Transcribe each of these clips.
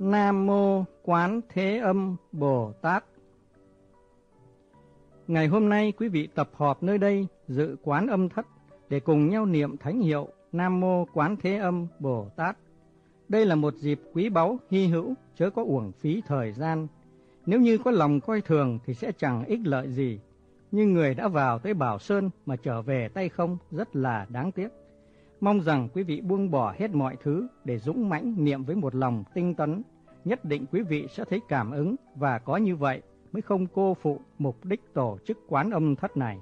Nam Mô Quán Thế Âm Bồ Tát. Ngày hôm nay quý vị tập họp nơi đây dự quán âm thất để cùng nhau niệm thánh hiệu Nam Mô Quán Thế Âm Bồ Tát. Đây là một dịp quý báu hy hữu, chớ có uổng phí thời gian. Nếu như có lòng coi thường thì sẽ chẳng ích lợi gì. Nhưng người đã vào tới Bảo Sơn mà trở về tay không rất là đáng tiếc. Mong rằng quý vị buông bỏ hết mọi thứ để dũng mãnh niệm với một lòng tinh tấn. Nhất định quý vị sẽ thấy cảm ứng, và có như vậy mới không cô phụ mục đích tổ chức quán âm thất này.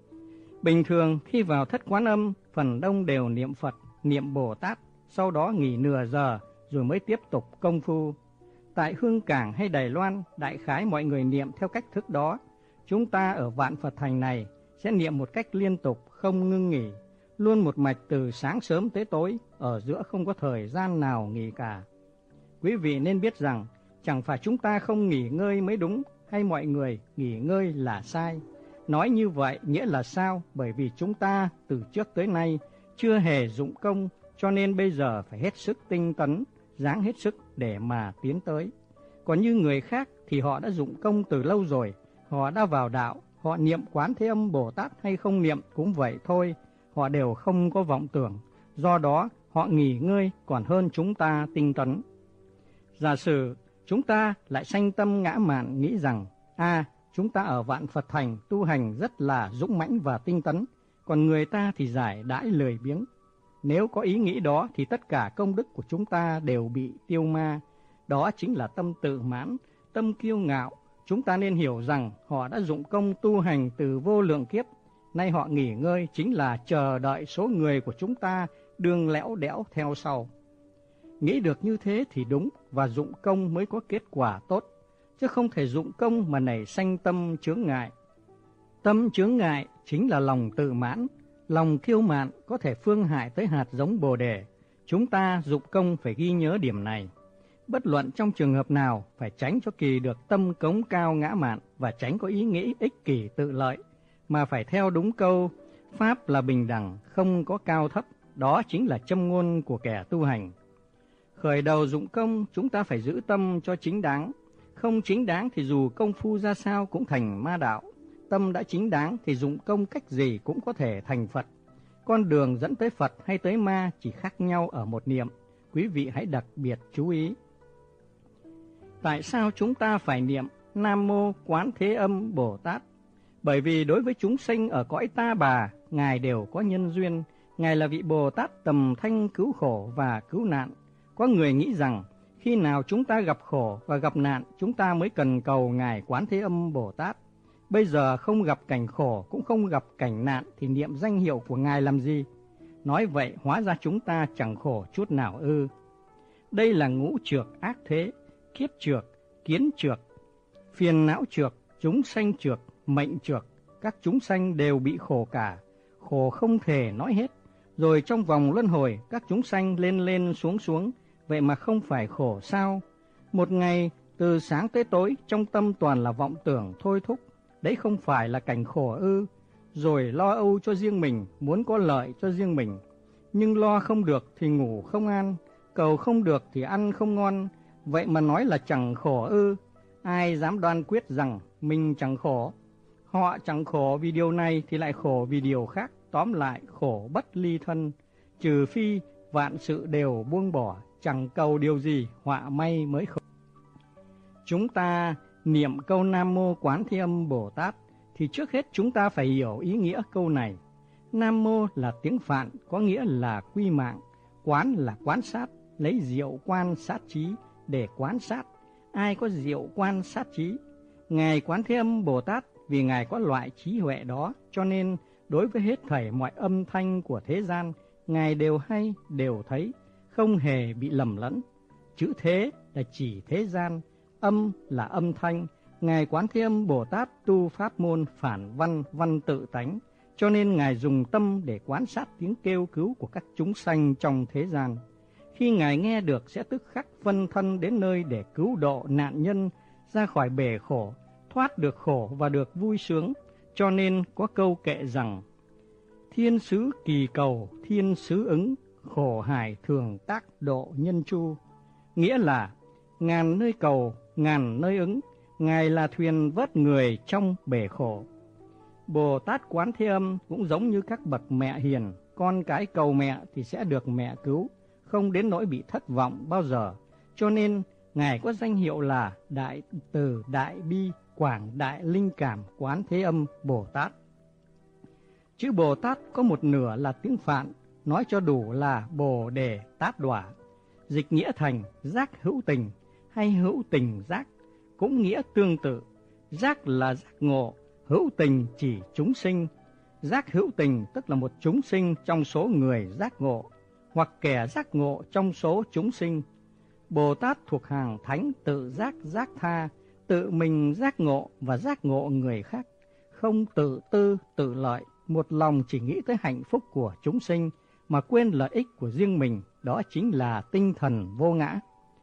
Bình thường khi vào thất quán âm, phần đông đều niệm Phật, niệm Bồ Tát, sau đó nghỉ nửa giờ rồi mới tiếp tục công phu. Tại Hương Cảng hay Đài Loan, đại khái mọi người niệm theo cách thức đó. Chúng ta ở Vạn Phật Thành này sẽ niệm một cách liên tục, không ngưng nghỉ, luôn một mạch từ sáng sớm tới tối, ở giữa không có thời gian nào nghỉ cả. Quý vị nên biết rằng, chẳng phải chúng ta không nghỉ ngơi mới đúng, hay mọi người nghỉ ngơi là sai. Nói như vậy nghĩa là sao? Bởi vì chúng ta từ trước tới nay chưa hề dụng công, cho nên bây giờ phải hết sức tinh tấn, ráng hết sức để mà tiến tới. Còn như người khác thì họ đã dụng công từ lâu rồi, họ đã vào đạo, họ niệm Quán Thế Âm Bồ Tát hay không niệm cũng vậy thôi, họ đều không có vọng tưởng, do đó họ nghỉ ngơi còn hơn chúng ta tinh tấn. Giả sử chúng ta lại sanh tâm ngã mạn nghĩ rằng, chúng ta ở Vạn Phật Thành tu hành rất là dũng mãnh và tinh tấn, còn người ta thì giải đãi lười biếng. Nếu có ý nghĩ đó thì tất cả công đức của chúng ta đều bị tiêu ma. Đó chính là tâm tự mãn, tâm kiêu ngạo. Chúng ta nên hiểu rằng họ đã dụng công tu hành từ vô lượng kiếp. Nay họ nghỉ ngơi chính là chờ đợi số người của chúng ta đương lẽo đẽo theo sau. Nghĩ được như thế thì đúng, và dụng công mới có kết quả tốt, chứ không thể dụng công mà nảy sanh tâm chướng ngại. Tâm chướng ngại chính là lòng tự mãn, lòng kiêu mạn có thể phương hại tới hạt giống Bồ Đề. Chúng ta dụng công phải ghi nhớ điểm này. Bất luận trong trường hợp nào phải tránh cho kỳ được tâm cống cao ngã mạn và tránh có ý nghĩ ích kỷ tự lợi, mà phải theo đúng câu Pháp là bình đẳng, không có cao thấp. Đó chính là châm ngôn của kẻ tu hành. Khởi đầu dụng công, chúng ta phải giữ tâm cho chính đáng. Không chính đáng thì dù công phu ra sao cũng thành ma đạo. Tâm đã chính đáng thì dụng công cách gì cũng có thể thành Phật. Con đường dẫn tới Phật hay tới ma chỉ khác nhau ở một niệm. Quý vị hãy đặc biệt chú ý. Tại sao chúng ta phải niệm Nam Mô Quán Thế Âm Bồ Tát? Bởi vì đối với chúng sinh ở cõi ta bà, Ngài đều có nhân duyên. Ngài là vị Bồ Tát tầm thanh cứu khổ và cứu nạn. Có người nghĩ rằng khi nào chúng ta gặp khổ và gặp nạn, chúng ta mới cần cầu Ngài Quán Thế Âm Bồ Tát. Bây giờ không gặp cảnh khổ cũng không gặp cảnh nạn thì niệm danh hiệu của Ngài làm gì? Nói vậy hóa ra chúng ta chẳng khổ chút nào ư? Đây là ngũ trược ác thế, kiếp trược, kiến trược, phiền não trược, chúng sanh trược, mệnh trược. Các chúng sanh đều bị khổ cả, khổ không thể nói hết. Rồi trong vòng luân hồi các chúng sanh lên lên xuống xuống, vậy mà không phải khổ sao? Một ngày từ sáng tới tối trong tâm toàn là vọng tưởng thôi thúc, đấy không phải là cảnh khổ ư? Rồi lo âu cho riêng mình, muốn có lợi cho riêng mình, nhưng lo không được thì ngủ không an, cầu không được thì ăn không ngon, vậy mà nói là chẳng khổ ư? Ai dám đoan quyết rằng mình chẳng khổ? Họ chẳng khổ vì điều này thì lại khổ vì điều khác, tóm lại khổ bất ly thân. Trừ phi vạn sự đều buông bỏ, chẳng cầu điều gì, họa may mới khổ. Chúng ta niệm câu Nam Mô Quán Thế Âm Bồ Tát thì trước hết chúng ta phải hiểu ý nghĩa câu này. Nam Mô là tiếng Phạn, có nghĩa là quy mạng. Quán là quan sát, lấy diệu quan sát trí để quan sát. Ai có diệu quan sát trí? Ngài Quán Thế Âm Bồ Tát vì Ngài có loại trí huệ đó, cho nên đối với hết thảy mọi âm thanh của thế gian, Ngài đều hay, đều thấy, không hề bị lầm lẫn. Chữ thế là chỉ thế gian, âm là âm thanh. Ngài Quán Thế Âm Bồ Tát tu pháp môn phản văn, văn tự tánh, cho nên Ngài dùng tâm để quan sát tiếng kêu cứu của các chúng sanh trong thế gian. Khi Ngài nghe được sẽ tức khắc phân thân đến nơi để cứu độ nạn nhân ra khỏi bể khổ, thoát được khổ và được vui sướng. Cho nên có câu kệ rằng: thiên sứ kỳ cầu, thiên sứ ứng, khổ hải thường tác độ nhân chu. Nghĩa là ngàn nơi cầu, ngàn nơi ứng, Ngài là thuyền vớt người trong bể khổ. Bồ Tát Quán Thế Âm cũng giống như các bậc mẹ hiền, con cái cầu mẹ thì sẽ được mẹ cứu, không đến nỗi bị thất vọng bao giờ. Cho nên, Ngài có danh hiệu là Đại Từ Đại Bi Quảng Đại Linh Cảm Quán Thế Âm Bồ Tát. Chữ Bồ Tát có một nửa là tiếng Phạn, nói cho đủ là Bồ Đề Tát Đọa, dịch nghĩa thành giác hữu tình hay hữu tình giác, cũng nghĩa tương tự. Giác là giác ngộ, hữu tình chỉ chúng sinh. Giác hữu tình tức là một chúng sinh trong số người giác ngộ, hoặc kẻ giác ngộ trong số chúng sinh. Bồ Tát thuộc hàng thánh tự giác giác tha, tự mình giác ngộ và giác ngộ người khác, không tự tư tự lợi, một lòng chỉ nghĩ tới hạnh phúc của chúng sinh mà quên lợi ích của riêng mình, đó chính là tinh thần vô ngã.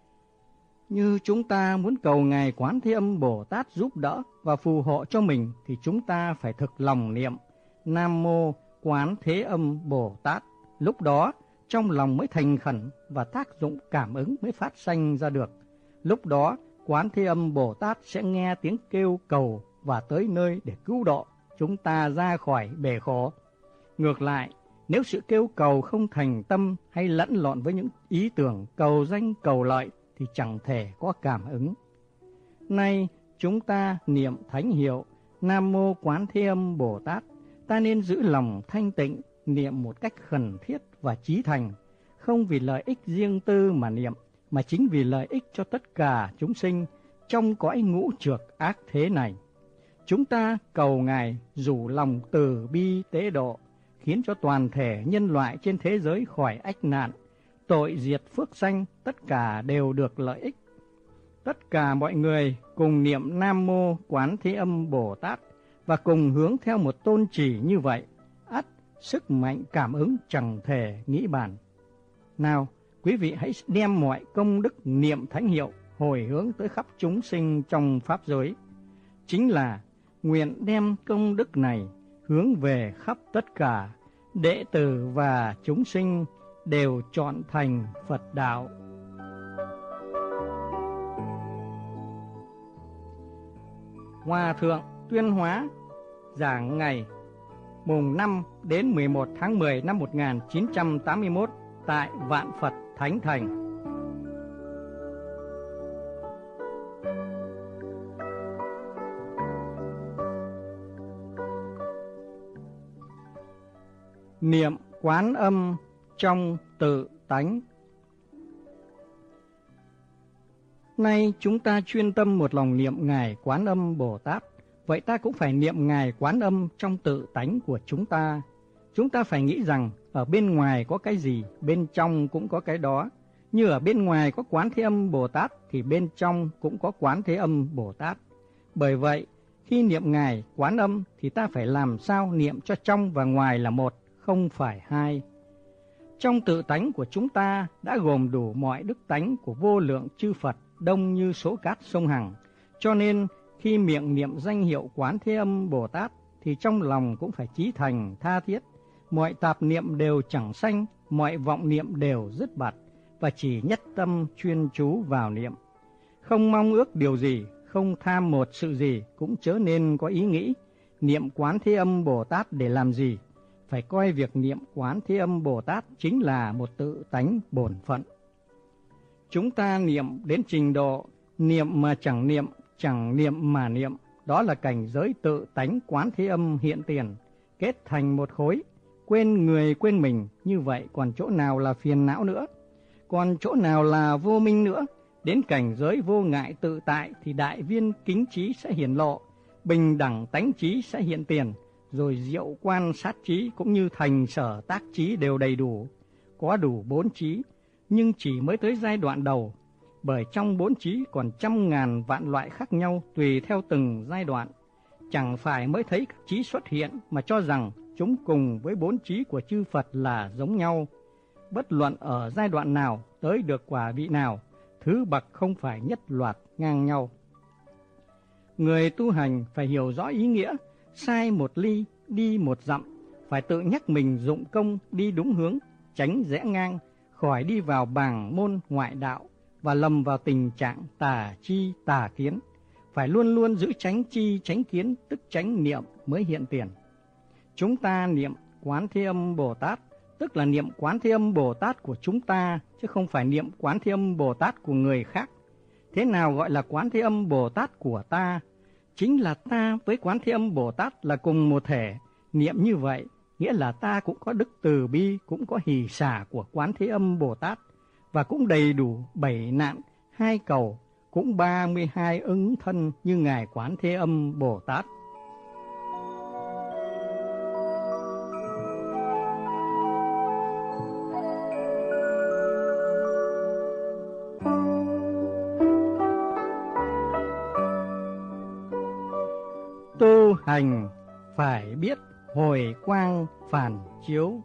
Như chúng ta muốn cầu Ngài Quán Thế Âm Bồ Tát giúp đỡ và phù hộ cho mình thì chúng ta phải thực lòng niệm Nam Mô Quán Thế Âm Bồ Tát. Lúc đó trong lòng mới thành khẩn và tác dụng cảm ứng mới phát sanh ra được. Lúc đó Quán Thế Âm Bồ Tát sẽ nghe tiếng kêu cầu và tới nơi để cứu độ chúng ta ra khỏi bể khổ. Ngược lại, nếu sự kêu cầu không thành tâm hay lẫn lộn với những ý tưởng cầu danh cầu lợi thì chẳng thể có cảm ứng. Nay chúng ta niệm thánh hiệu Nam Mô Quán Thế Âm Bồ Tát, ta nên giữ lòng thanh tịnh, niệm một cách khẩn thiết và chí thành, không vì lợi ích riêng tư mà niệm, mà chính vì lợi ích cho tất cả chúng sinh trong cõi ngũ trược ác thế này. Chúng ta cầu Ngài rủ lòng từ bi tế độ, khiến cho toàn thể nhân loại trên thế giới khỏi ách nạn, tội diệt phước sanh, tất cả đều được lợi ích. Tất cả mọi người cùng niệm Nam Mô Quán Thế Âm Bồ Tát và cùng hướng theo một tôn chỉ như vậy, ắt sức mạnh cảm ứng chẳng thể nghĩ bàn. Nào, quý vị hãy đem mọi công đức niệm thánh hiệu hồi hướng tới khắp chúng sinh trong pháp giới. Chính là nguyện đem công đức này hướng về khắp tất cả đệ tử và chúng sinh đều chọn thành Phật đạo. Hòa thượng Tuyên Hóa giảng ngày mùng 5 đến 11 tháng 10 năm 1981 tại Vạn Phật Thánh Thành. Niệm Quán Âm trong tự tánh. Nay chúng ta chuyên tâm một lòng niệm Ngài Quán Âm Bồ Tát, vậy ta cũng phải niệm Ngài Quán Âm trong tự tánh của chúng ta. Chúng ta phải nghĩ rằng ở bên ngoài có cái gì, bên trong cũng có cái đó. Như ở bên ngoài có Quán Thế Âm Bồ Tát thì bên trong cũng có Quán Thế Âm Bồ Tát. Bởi vậy, khi niệm Ngài Quán Âm thì ta phải làm sao niệm cho trong và ngoài là một, không phải hai. Trong tự tánh của chúng ta đã gồm đủ mọi đức tánh của vô lượng chư Phật, đông như số cát sông Hằng. Cho nên khi miệng niệm danh hiệu Quán Thế Âm Bồ Tát thì trong lòng cũng phải chí thành tha thiết. Mọi tạp niệm đều chẳng sanh, mọi vọng niệm đều dứt bạt, và chỉ nhất tâm chuyên chú vào niệm. Không mong ước điều gì, không tham một sự gì, cũng chớ nên có ý nghĩ niệm Quán Thế Âm Bồ Tát để làm gì. Phải coi việc niệm Quán Thế Âm Bồ Tát chính là một tự tánh bổn phận. Chúng ta niệm đến trình độ niệm mà chẳng niệm mà niệm, đó là cảnh giới tự tánh Quán Thế Âm hiện tiền, kết thành một khối, quên người quên mình, như vậy còn chỗ nào là phiền não nữa, còn chỗ nào là vô minh nữa. Đến cảnh giới vô ngại tự tại thì đại viên kính trí sẽ hiển lộ, bình đẳng tánh trí sẽ hiện tiền, rồi diệu quan sát trí cũng như thành sở tác trí đều đầy đủ, có đủ 4 trí, nhưng chỉ mới tới giai đoạn đầu, bởi trong 4 trí còn trăm ngàn vạn loại khác nhau tùy theo từng giai đoạn. Chẳng phải mới thấy các trí xuất hiện mà cho rằng chúng cùng với 4 trí của chư Phật là giống nhau. Bất luận ở giai đoạn nào tới được quả vị nào, thứ bậc không phải nhất loạt ngang nhau. Người tu hành phải hiểu rõ ý nghĩa, sai một ly, đi một dặm, phải tự nhắc mình dụng công đi đúng hướng, tránh rẽ ngang, khỏi đi vào bàng môn ngoại đạo, và lầm vào tình trạng tà chi tà kiến. Phải luôn luôn giữ chánh chi chánh kiến, tức chánh niệm mới hiện tiền. Chúng ta niệm Quán Thế Âm Bồ Tát, tức là niệm Quán Thế Âm Bồ Tát của chúng ta, chứ không phải niệm Quán Thế Âm Bồ Tát của người khác. Thế nào gọi là Quán Thế Âm Bồ Tát của ta? Chính là ta với Quán Thế Âm Bồ Tát là cùng một thể. Niệm như vậy, nghĩa là ta cũng có đức từ bi, cũng có hỷ xả của Quán Thế Âm Bồ Tát, và cũng đầy đủ 7 nạn, 2 cầu, cũng 32 ứng thân như Ngài Quán Thế Âm Bồ Tát. Tu hành phải biết hồi quang phản chiếu.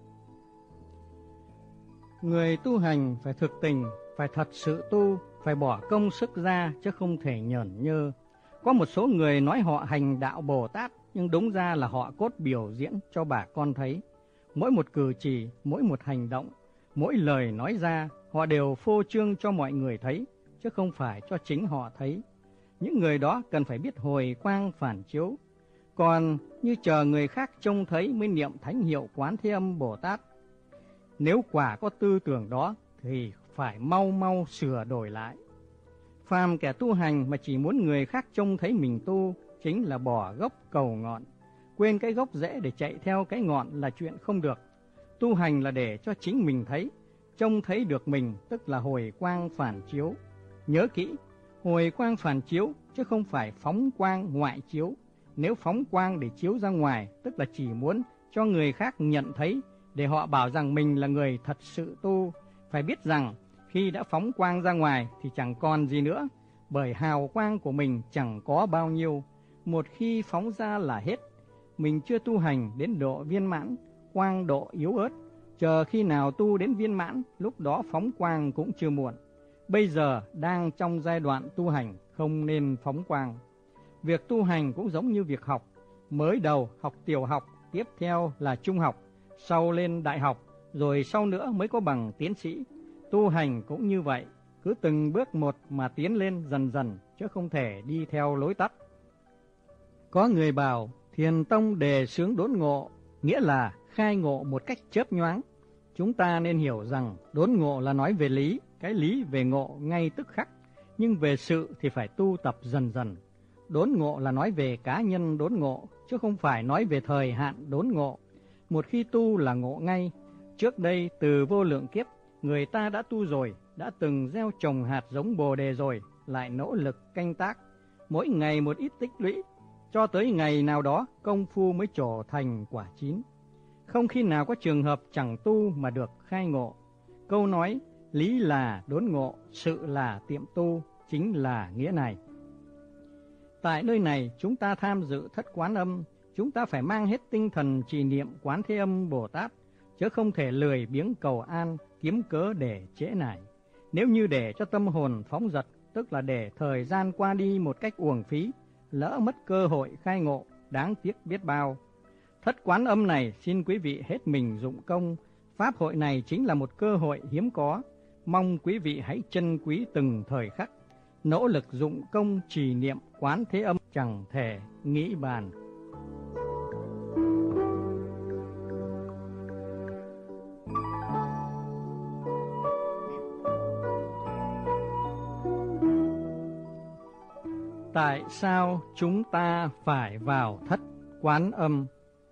Người tu hành phải thực tình, phải thật sự tu, phải bỏ công sức ra chứ không thể nhởn nhơ. Có một số người nói họ hành đạo Bồ Tát, nhưng đúng ra là họ cốt biểu diễn cho bà con thấy. Mỗi một cử chỉ, mỗi một hành động, mỗi lời nói ra, họ đều phô trương cho mọi người thấy, chứ không phải cho chính họ thấy. Những người đó cần phải biết hồi quang phản chiếu. Còn như chờ người khác trông thấy mới niệm thánh hiệu Quán Thế Âm Bồ Tát, nếu quả có tư tưởng đó thì phải mau mau sửa đổi lại. Phàm kẻ tu hành mà chỉ muốn người khác trông thấy mình tu, chính là bỏ gốc cầu ngọn. Quên cái gốc rễ để chạy theo cái ngọn là chuyện không được. Tu hành là để cho chính mình thấy, trông thấy được mình, tức là hồi quang phản chiếu. Nhớ kỹ, hồi quang phản chiếu chứ không phải phóng quang ngoại chiếu. Nếu phóng quang để chiếu ra ngoài, tức là chỉ muốn cho người khác nhận thấy, để họ bảo rằng mình là người thật sự tu. Phải biết rằng khi đã phóng quang ra ngoài thì chẳng còn gì nữa, bởi hào quang của mình chẳng có bao nhiêu. Một khi phóng ra là hết. Mình chưa tu hành đến độ viên mãn, quang độ yếu ớt. Chờ khi nào tu đến viên mãn, lúc đó phóng quang cũng chưa muộn. Bây giờ đang trong giai đoạn tu hành, không nên phóng quang. Việc tu hành cũng giống như việc học. Mới đầu học tiểu học, tiếp theo là trung học, sau lên đại học, rồi sau nữa mới có bằng tiến sĩ. Tu hành cũng như vậy, cứ từng bước một mà tiến lên dần dần, chứ không thể đi theo lối tắt. Có người bảo Thiền Tông đề xướng đốn ngộ, nghĩa là khai ngộ một cách chớp nhoáng. Chúng ta nên hiểu rằng đốn ngộ là nói về lý, cái lý về ngộ ngay tức khắc, nhưng về sự thì phải tu tập dần dần. Đốn ngộ là nói về cá nhân đốn ngộ, chứ không phải nói về thời hạn đốn ngộ. Một khi tu là ngộ ngay. Trước đây từ vô lượng kiếp, người ta đã tu rồi, đã từng gieo trồng hạt giống Bồ Đề rồi, lại nỗ lực canh tác, mỗi ngày một ít tích lũy, cho tới ngày nào đó công phu mới trổ thành quả chín. Không khi nào có trường hợp chẳng tu mà được khai ngộ. Câu nói lý là đốn ngộ, sự là tiệm tu, chính là nghĩa này. Tại nơi này chúng ta tham dự thất quán âm, chúng ta phải mang hết tinh thần trì niệm Quán Thế Âm Bồ Tát, chứ không thể lười biếng cầu an, kiếm cớ để trễ nải. Nếu như để cho tâm hồn phóng dật, tức là để thời gian qua đi một cách uổng phí, lỡ mất cơ hội khai ngộ, đáng tiếc biết bao. Thất quán âm này xin quý vị hết mình dụng công, pháp hội này chính là một cơ hội hiếm có, mong quý vị hãy trân quý từng thời khắc, nỗ lực dụng công trì niệm Quán Thế Âm chẳng thể nghĩ bàn. Tại sao chúng ta phải vào thất quán âm?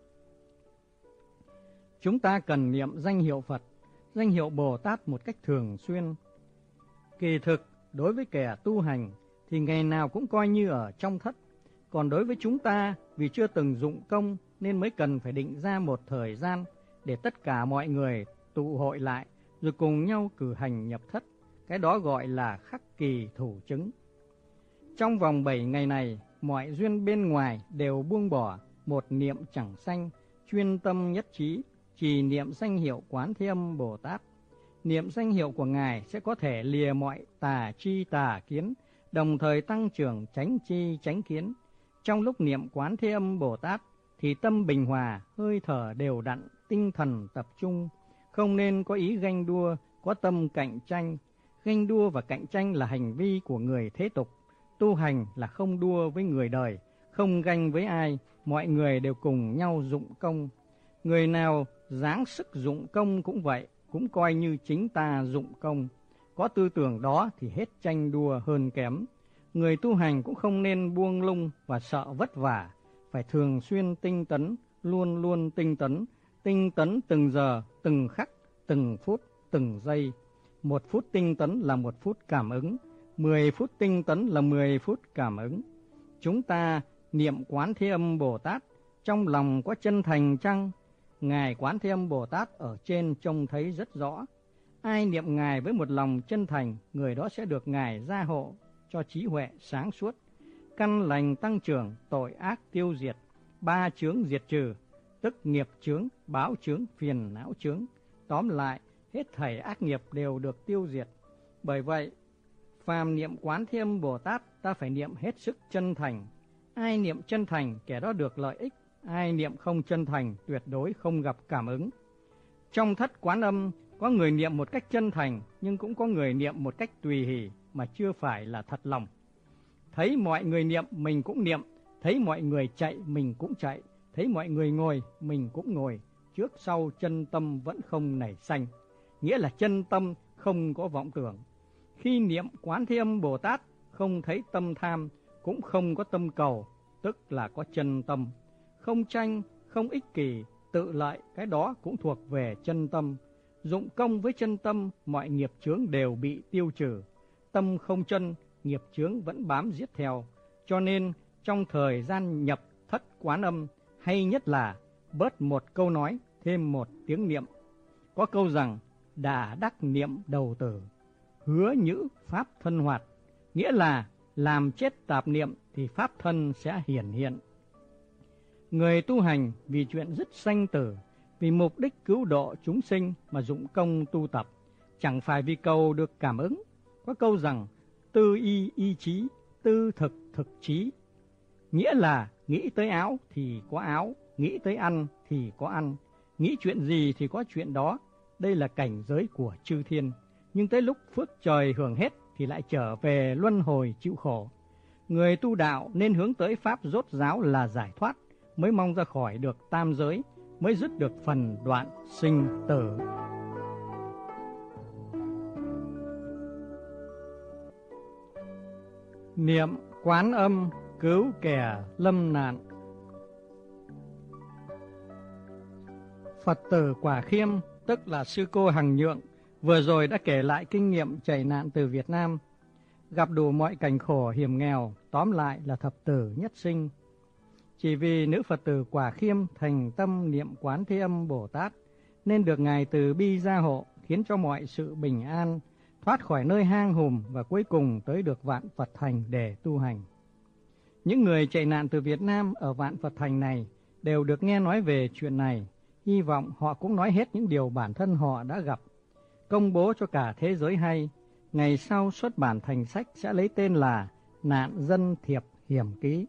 Chúng ta cần niệm danh hiệu Phật, danh hiệu Bồ Tát một cách thường xuyên. Kỳ thực, đối với kẻ tu hành thì ngày nào cũng coi như ở trong thất. Còn đối với chúng ta, vì chưa từng dụng công nên mới cần phải định ra một thời gian để tất cả mọi người tụ hội lại, rồi cùng nhau cử hành nhập thất. Cái đó gọi là khắc kỳ thủ chứng. Trong vòng 7 ngày này, mọi duyên bên ngoài đều buông bỏ, một niệm chẳng sanh, chuyên tâm nhất trí, trì niệm danh hiệu Quán Thế Âm Bồ Tát. Niệm danh hiệu của Ngài sẽ có thể lìa mọi tà chi tà kiến, đồng thời tăng trưởng chánh chi chánh kiến. Trong lúc niệm Quán Thế Âm Bồ Tát thì tâm bình hòa, hơi thở đều đặn, tinh thần tập trung, không nên có ý ganh đua, có tâm cạnh tranh. Ganh đua và cạnh tranh là hành vi của người thế tục. Tu hành là không đua với người đời, không ganh với ai, mọi người đều cùng nhau dụng công. Người nào dáng sức dụng công cũng vậy, cũng coi như chính ta dụng công. Có tư tưởng đó thì hết tranh đua hơn kém. Người tu hành cũng không nên buông lung và sợ vất vả, phải thường xuyên tinh tấn, luôn luôn tinh tấn từng giờ, từng khắc, từng phút, từng giây. 1 phút tinh tấn là 1 phút cảm ứng, 10 phút tinh tấn là 10 phút cảm ứng. Chúng ta niệm Quán Thế Âm Bồ Tát, trong lòng có chân thành chăng? Ngài Quán Thế Âm Bồ Tát ở trên trông thấy rất rõ. Ai niệm Ngài với một lòng chân thành, người đó sẽ được Ngài gia hộ cho trí huệ sáng suốt, căn lành tăng trưởng, tội ác tiêu diệt, 3 chướng diệt trừ, tức nghiệp chướng, báo chướng, phiền não chướng. Tóm lại, hết thảy ác nghiệp đều được tiêu diệt. Bởi vậy, phàm niệm Quán Thế Âm Bồ Tát, ta phải niệm hết sức chân thành. Ai niệm chân thành, kẻ đó được lợi ích. Ai niệm không chân thành, tuyệt đối không gặp cảm ứng. Trong thất Quán Âm, có người niệm một cách chân thành, nhưng cũng có người niệm một cách tùy hỷ, mà chưa phải là thật lòng. Thấy mọi người niệm, mình cũng niệm. Thấy mọi người chạy, mình cũng chạy. Thấy mọi người ngồi, mình cũng ngồi. Trước sau chân tâm vẫn không nảy sanh, nghĩa là chân tâm không có vọng tưởng. Khi niệm Quán Thế Âm Bồ Tát, không thấy tâm tham, cũng không có tâm cầu, tức là có chân tâm. Không tranh, không ích kỷ, tự lợi, cái đó cũng thuộc về chân tâm. Dụng công với chân tâm, mọi nghiệp chướng đều bị tiêu trừ. Tâm không chân, nghiệp chướng vẫn bám giết theo. Cho nên, trong thời gian nhập thất Quán Âm, hay nhất là bớt một câu nói, thêm một tiếng niệm. Có câu rằng, đà đắc niệm đầu tử, hứa nhữ pháp thân hoạt, nghĩa là làm chết tạp niệm thì pháp thân sẽ hiển hiện. Người tu hành vì chuyện dứt sanh tử, vì mục đích cứu độ chúng sinh mà dụng công tu tập, chẳng phải vì cầu được cảm ứng. Có câu rằng, tư y y trí, tư thực thực trí, nghĩa là nghĩ tới áo thì có áo, nghĩ tới ăn thì có ăn, nghĩ chuyện gì thì có chuyện đó. Đây là cảnh giới của chư thiên. Nhưng tới lúc phước trời hưởng hết thì lại trở về luân hồi chịu khổ. Người tu đạo nên hướng tới pháp rốt ráo là giải thoát, mới mong ra khỏi được tam giới, mới dứt được phần đoạn sinh tử. Niệm Quán Âm cứu kẻ lâm nạn. Phật tử Quả Khiêm, tức là sư cô Hằng Nhượng, vừa rồi đã kể lại kinh nghiệm chạy nạn từ Việt Nam, gặp đủ mọi cảnh khổ hiểm nghèo, tóm lại là thập tử nhất sinh. Chỉ vì nữ Phật tử Quả Khiêm thành tâm niệm Quán Thế Âm Bồ Tát, nên được Ngài từ bi gia hộ, khiến cho mọi sự bình an, thoát khỏi nơi hang hùm và cuối cùng tới được Vạn Phật Thành để tu hành. Những người chạy nạn từ Việt Nam ở Vạn Phật Thành này đều được nghe nói về chuyện này. Hy vọng họ cũng nói hết những điều bản thân họ đã gặp, công bố cho cả thế giới hay. Ngày sau xuất bản thành sách sẽ lấy tên là Nạn Dân Thiệp Hiểm Ký.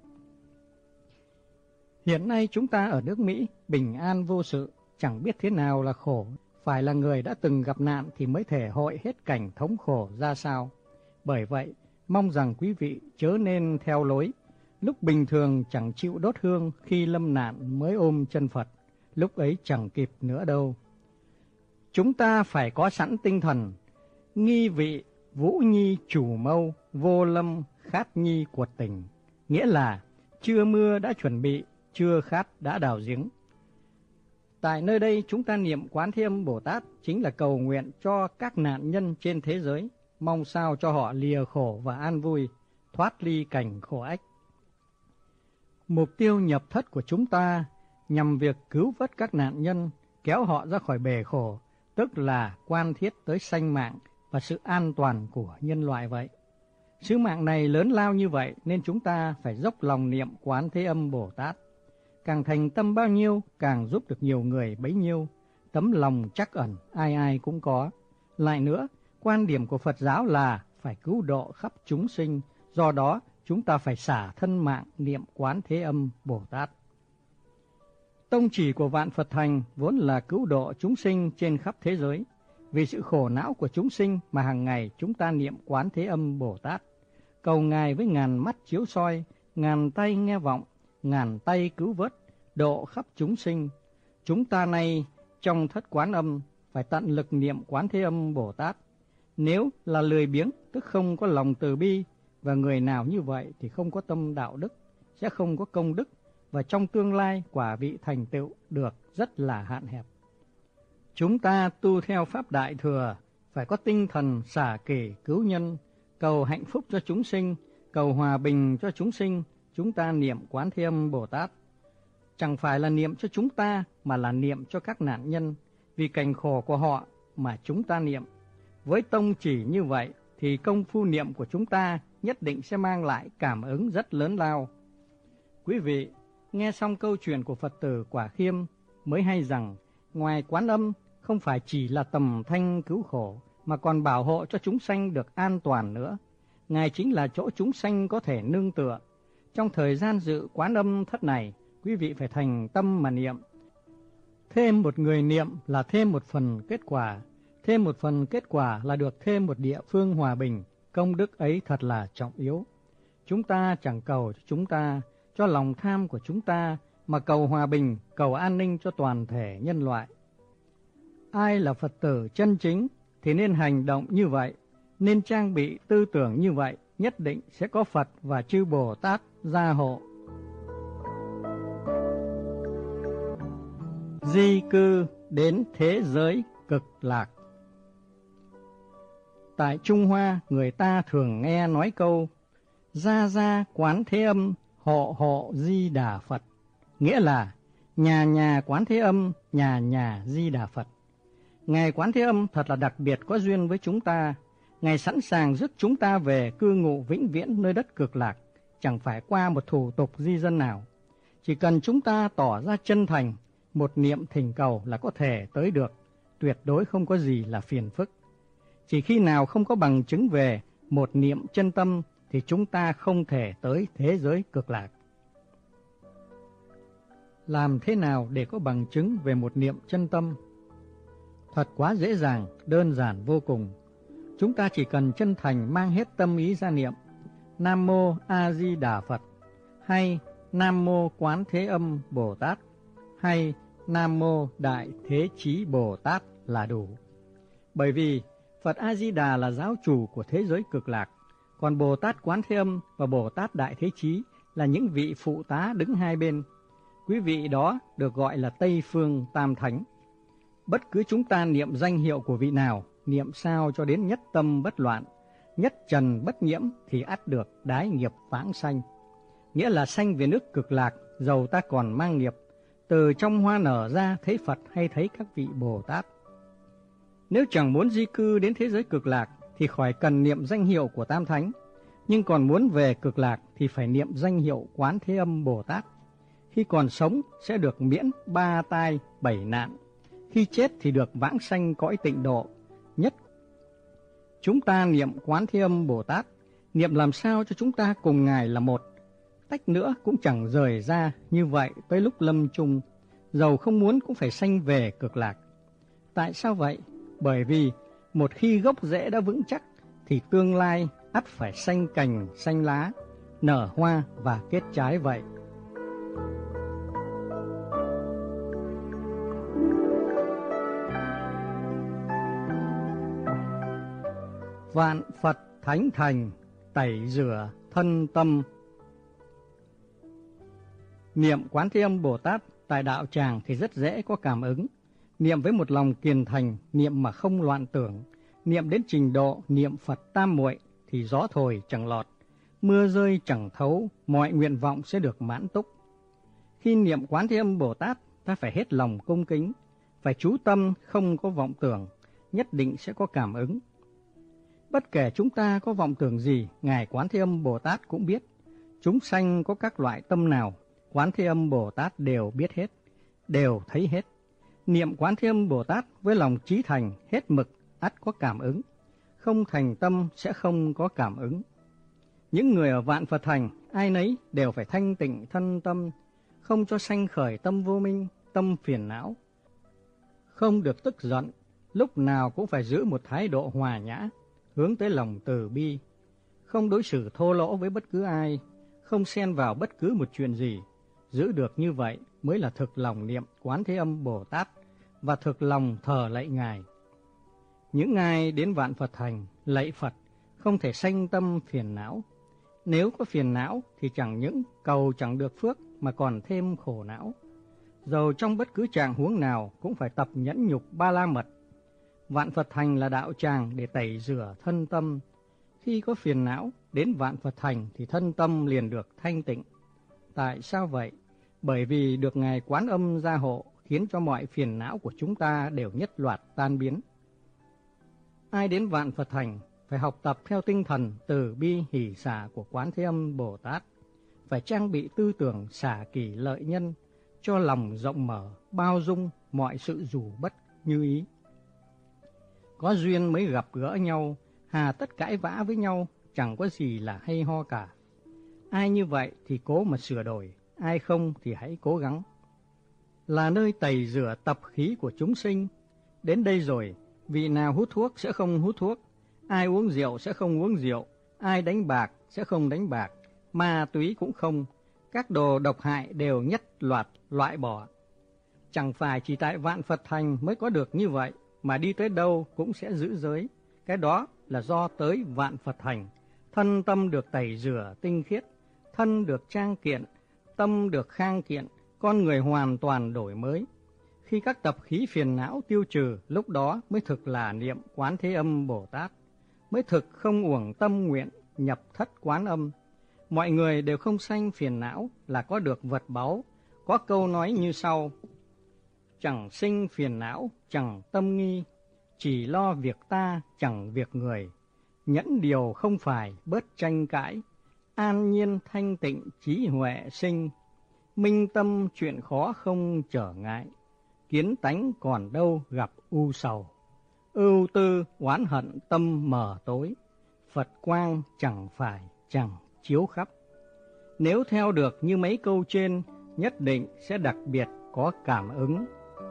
Hiện nay chúng ta ở nước Mỹ bình an vô sự, chẳng biết thế nào là khổ. Phải là người đã từng gặp nạn thì mới thể hội hết cảnh thống khổ ra sao. Bởi vậy, mong rằng quý vị chớ nên theo lối. Lúc bình thường chẳng chịu đốt hương, khi lâm nạn mới ôm chân Phật. Lúc ấy chẳng kịp nữa đâu. Chúng ta phải có sẵn tinh thần, nghi vị vũ nhi chủ mâu, vô lâm khát nhi cuột tình. Nghĩa là chưa mưa đã chuẩn bị, chưa khát đã đào giếng. Tại nơi đây chúng ta niệm Quán Thế Âm Bồ Tát chính là cầu nguyện cho các nạn nhân trên thế giới, mong sao cho họ lìa khổ và an vui, thoát ly cảnh khổ ách. Mục tiêu nhập thất của chúng ta nhằm việc cứu vớt các nạn nhân, kéo họ ra khỏi bể khổ, tức là quan thiết tới sanh mạng và sự an toàn của nhân loại vậy. Sứ mạng này lớn lao như vậy nên chúng ta phải dốc lòng niệm Quán Thế Âm Bồ Tát. Càng thành tâm bao nhiêu, càng giúp được nhiều người bấy nhiêu. Tấm lòng trắc ẩn, ai ai cũng có. Lại nữa, quan điểm của Phật giáo là phải cứu độ khắp chúng sinh, do đó chúng ta phải xả thân mạng niệm Quán Thế Âm Bồ Tát. Tông chỉ của Vạn Phật Thành vốn là cứu độ chúng sinh trên khắp thế giới. Vì sự khổ não của chúng sinh mà hàng ngày chúng ta niệm Quán Thế Âm Bồ Tát, cầu Ngài với ngàn mắt chiếu soi, ngàn tay nghe vọng, ngàn tay cứu vớt, độ khắp chúng sinh. Chúng ta nay trong thất Quán Âm phải tận lực niệm Quán Thế Âm Bồ Tát. Nếu là lười biếng, tức không có lòng từ bi, và người nào như vậy thì không có tâm đạo đức, sẽ không có công đức, và trong tương lai quả vị thành tựu được rất là hạn hẹp. Chúng ta tu theo Pháp Đại Thừa, phải có tinh thần xả kỷ cứu nhân, cầu hạnh phúc cho chúng sinh, cầu hòa bình cho chúng sinh. Chúng ta niệm Quán Thế Âm Bồ Tát, chẳng phải là niệm cho chúng ta, mà là niệm cho các nạn nhân, vì cảnh khổ của họ mà chúng ta niệm. Với tông chỉ như vậy, thì công phu niệm của chúng ta nhất định sẽ mang lại cảm ứng rất lớn lao. Quý vị, nghe xong câu chuyện của Phật tử Quả Khiêm mới hay rằng, ngoài Quán Âm không phải chỉ là tầm thanh cứu khổ, mà còn bảo hộ cho chúng sanh được an toàn nữa. Ngài chính là chỗ chúng sanh có thể nương tựa. Trong thời gian dự Quán Âm thất này, quý vị phải thành tâm mà niệm. Thêm một người niệm là thêm một phần kết quả, thêm một phần kết quả là được thêm một địa phương hòa bình. Công đức ấy thật là trọng yếu. Chúng ta chẳng cầu cho chúng ta, cho lòng tham của chúng ta, mà cầu hòa bình, cầu an ninh cho toàn thể nhân loại. Ai là Phật tử chân chính thì nên hành động như vậy, nên trang bị tư tưởng như vậy, nhất định sẽ có Phật và chư Bồ Tát gia hộ. Di cư đến thế giới cực lạc. Tại Trung Hoa, người ta thường nghe nói câu gia gia Quán Thế Âm, hộ hộ Di Đà Phật, nghĩa là nhà nhà Quán Thế Âm, nhà nhà Di Đà Phật. Ngài Quán Thế Âm thật là đặc biệt có duyên với chúng ta. Ngài sẵn sàng rước chúng ta về cư ngụ vĩnh viễn nơi đất cực lạc, chẳng phải qua một thủ tục di dân nào. Chỉ cần chúng ta tỏ ra chân thành, một niệm thỉnh cầu là có thể tới được, tuyệt đối không có gì là phiền phức. Chỉ khi nào không có bằng chứng về một niệm chân tâm thì chúng ta không thể tới thế giới cực lạc. Làm thế nào để có bằng chứng về một niệm chân tâm? Thật quá dễ dàng, đơn giản vô cùng. Chúng ta chỉ cần chân thành mang hết tâm ý ra niệm Nam Mô A Di Đà Phật, hay Nam Mô Quán Thế Âm Bồ Tát, hay Nam Mô Đại Thế Chí Bồ Tát là đủ. Bởi vì Phật A Di Đà là giáo chủ của thế giới cực lạc, còn Bồ Tát Quán Thế Âm và Bồ Tát Đại Thế Chí là những vị phụ tá đứng hai bên. Quý vị đó được gọi là Tây Phương Tam Thánh. Bất cứ chúng ta niệm danh hiệu của vị nào, niệm sao cho đến nhất tâm bất loạn, nhất trần bất nhiễm thì ắt được đái nghiệp vãng sanh. Nghĩa là sanh về nước cực lạc, dầu ta còn mang nghiệp, từ trong hoa nở ra thấy Phật hay thấy các vị Bồ Tát. Nếu chẳng muốn di cư đến thế giới cực lạc thì khỏi cần niệm danh hiệu của Tam Thánh, nhưng còn muốn về cực lạc thì phải niệm danh hiệu Quán Thế Âm Bồ Tát. Khi còn sống sẽ được miễn 3 tai 7 nạn, khi chết thì được vãng sanh cõi tịnh độ. Nhất chúng ta niệm Quán Thế Âm Bồ Tát, niệm làm sao cho chúng ta cùng Ngài là một, tách nữa cũng chẳng rời ra, như vậy tới lúc lâm chung, dầu không muốn cũng phải sanh về cực lạc. Tại sao vậy? Bởi vì một khi gốc rễ đã vững chắc thì tương lai ắt phải sanh cành, sanh lá, nở hoa và kết trái vậy. Vạn Phật thánh thành, tẩy rửa thân tâm. Niệm Quán Thế Âm Bồ Tát tại đạo tràng thì rất dễ có cảm ứng. Niệm với một lòng kiền thành, niệm mà không loạn tưởng, niệm đến trình độ niệm Phật tam muội thì gió thổi chẳng lọt, mưa rơi chẳng thấu, mọi nguyện vọng sẽ được mãn túc. Khi niệm Quán Thế Âm Bồ Tát, ta phải hết lòng cung kính, phải chú tâm không có vọng tưởng, nhất định sẽ có cảm ứng. Bất kể chúng ta có vọng tưởng gì, Ngài Quán Thế Âm Bồ Tát cũng biết. Chúng sanh có các loại tâm nào, Quán Thế Âm Bồ Tát đều biết hết, đều thấy hết. Niệm Quán Thế Âm Bồ Tát với lòng chí thành, hết mực, ắt có cảm ứng. Không thành tâm sẽ không có cảm ứng. Những người ở Vạn Phật Thành, ai nấy đều phải thanh tịnh thân tâm, không cho sanh khởi tâm vô minh, tâm phiền não. Không được tức giận, lúc nào cũng phải giữ một thái độ hòa nhã, hướng tới lòng từ bi, không đối xử thô lỗ với bất cứ ai, không xen vào bất cứ một chuyện gì. Giữ được như vậy mới là thực lòng niệm Quán Thế Âm Bồ Tát và thực lòng thờ lạy Ngài. Những ai đến Vạn Phật Thành lạy Phật không thể sanh tâm phiền não. Nếu có phiền não thì chẳng những cầu chẳng được phước mà còn thêm khổ não. Dầu trong bất cứ trạng huống nào cũng phải tập nhẫn nhục Ba La Mật. Vạn Phật Thành là đạo tràng để tẩy rửa thân tâm. Khi có phiền não, đến Vạn Phật Thành thì thân tâm liền được thanh tịnh. Tại sao vậy? Bởi vì được Ngài Quán Âm gia hộ khiến cho mọi phiền não của chúng ta đều nhất loạt tan biến. Ai đến Vạn Phật Thành phải học tập theo tinh thần từ bi hỷ xả của Quán Thế Âm Bồ Tát, phải trang bị tư tưởng xả kỷ lợi nhân, cho lòng rộng mở, bao dung mọi sự dù bất như ý. Có duyên mới gặp gỡ nhau, hà tất cãi vã với nhau, chẳng có gì là hay ho cả. Ai như vậy thì cố mà sửa đổi, ai không thì hãy cố gắng. Là nơi tẩy rửa tập khí của chúng sinh. Đến đây rồi, vị nào hút thuốc sẽ không hút thuốc, ai uống rượu sẽ không uống rượu, ai đánh bạc sẽ không đánh bạc, ma túy cũng không, các đồ độc hại đều nhất loạt loại bỏ. Chẳng phải chỉ tại Vạn Phật Thành mới có được như vậy, mà đi tới đâu cũng sẽ giữ giới. Cái đó là do tới Vạn Phật Thành, thân tâm được tẩy rửa tinh khiết, thân được trang kiện, tâm được khang kiện, con người hoàn toàn đổi mới. Khi các tập khí phiền não tiêu trừ, lúc đó mới thực là niệm Quán Thế Âm Bồ Tát, mới thực không uổng tâm nguyện nhập thất Quán Âm. Mọi người đều không sanh phiền não là có được vật báu. Có câu nói như sau: chẳng sinh phiền não, chẳng tâm nghi, chỉ lo việc ta, chẳng việc người. Nhẫn điều không phải, bớt tranh cãi, an nhiên thanh tịnh, trí huệ sinh. Minh tâm chuyện khó không trở ngại, kiến tánh còn đâu gặp u sầu. Ưu tư oán hận tâm mờ tối, Phật quang chẳng phải chẳng chiếu khắp. Nếu theo được như mấy câu trên, nhất định sẽ đặc biệt có cảm ứng.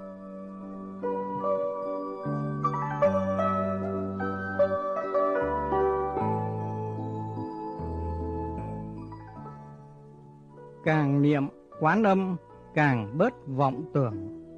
Càng niệm Quán Âm, càng bớt vọng tưởng.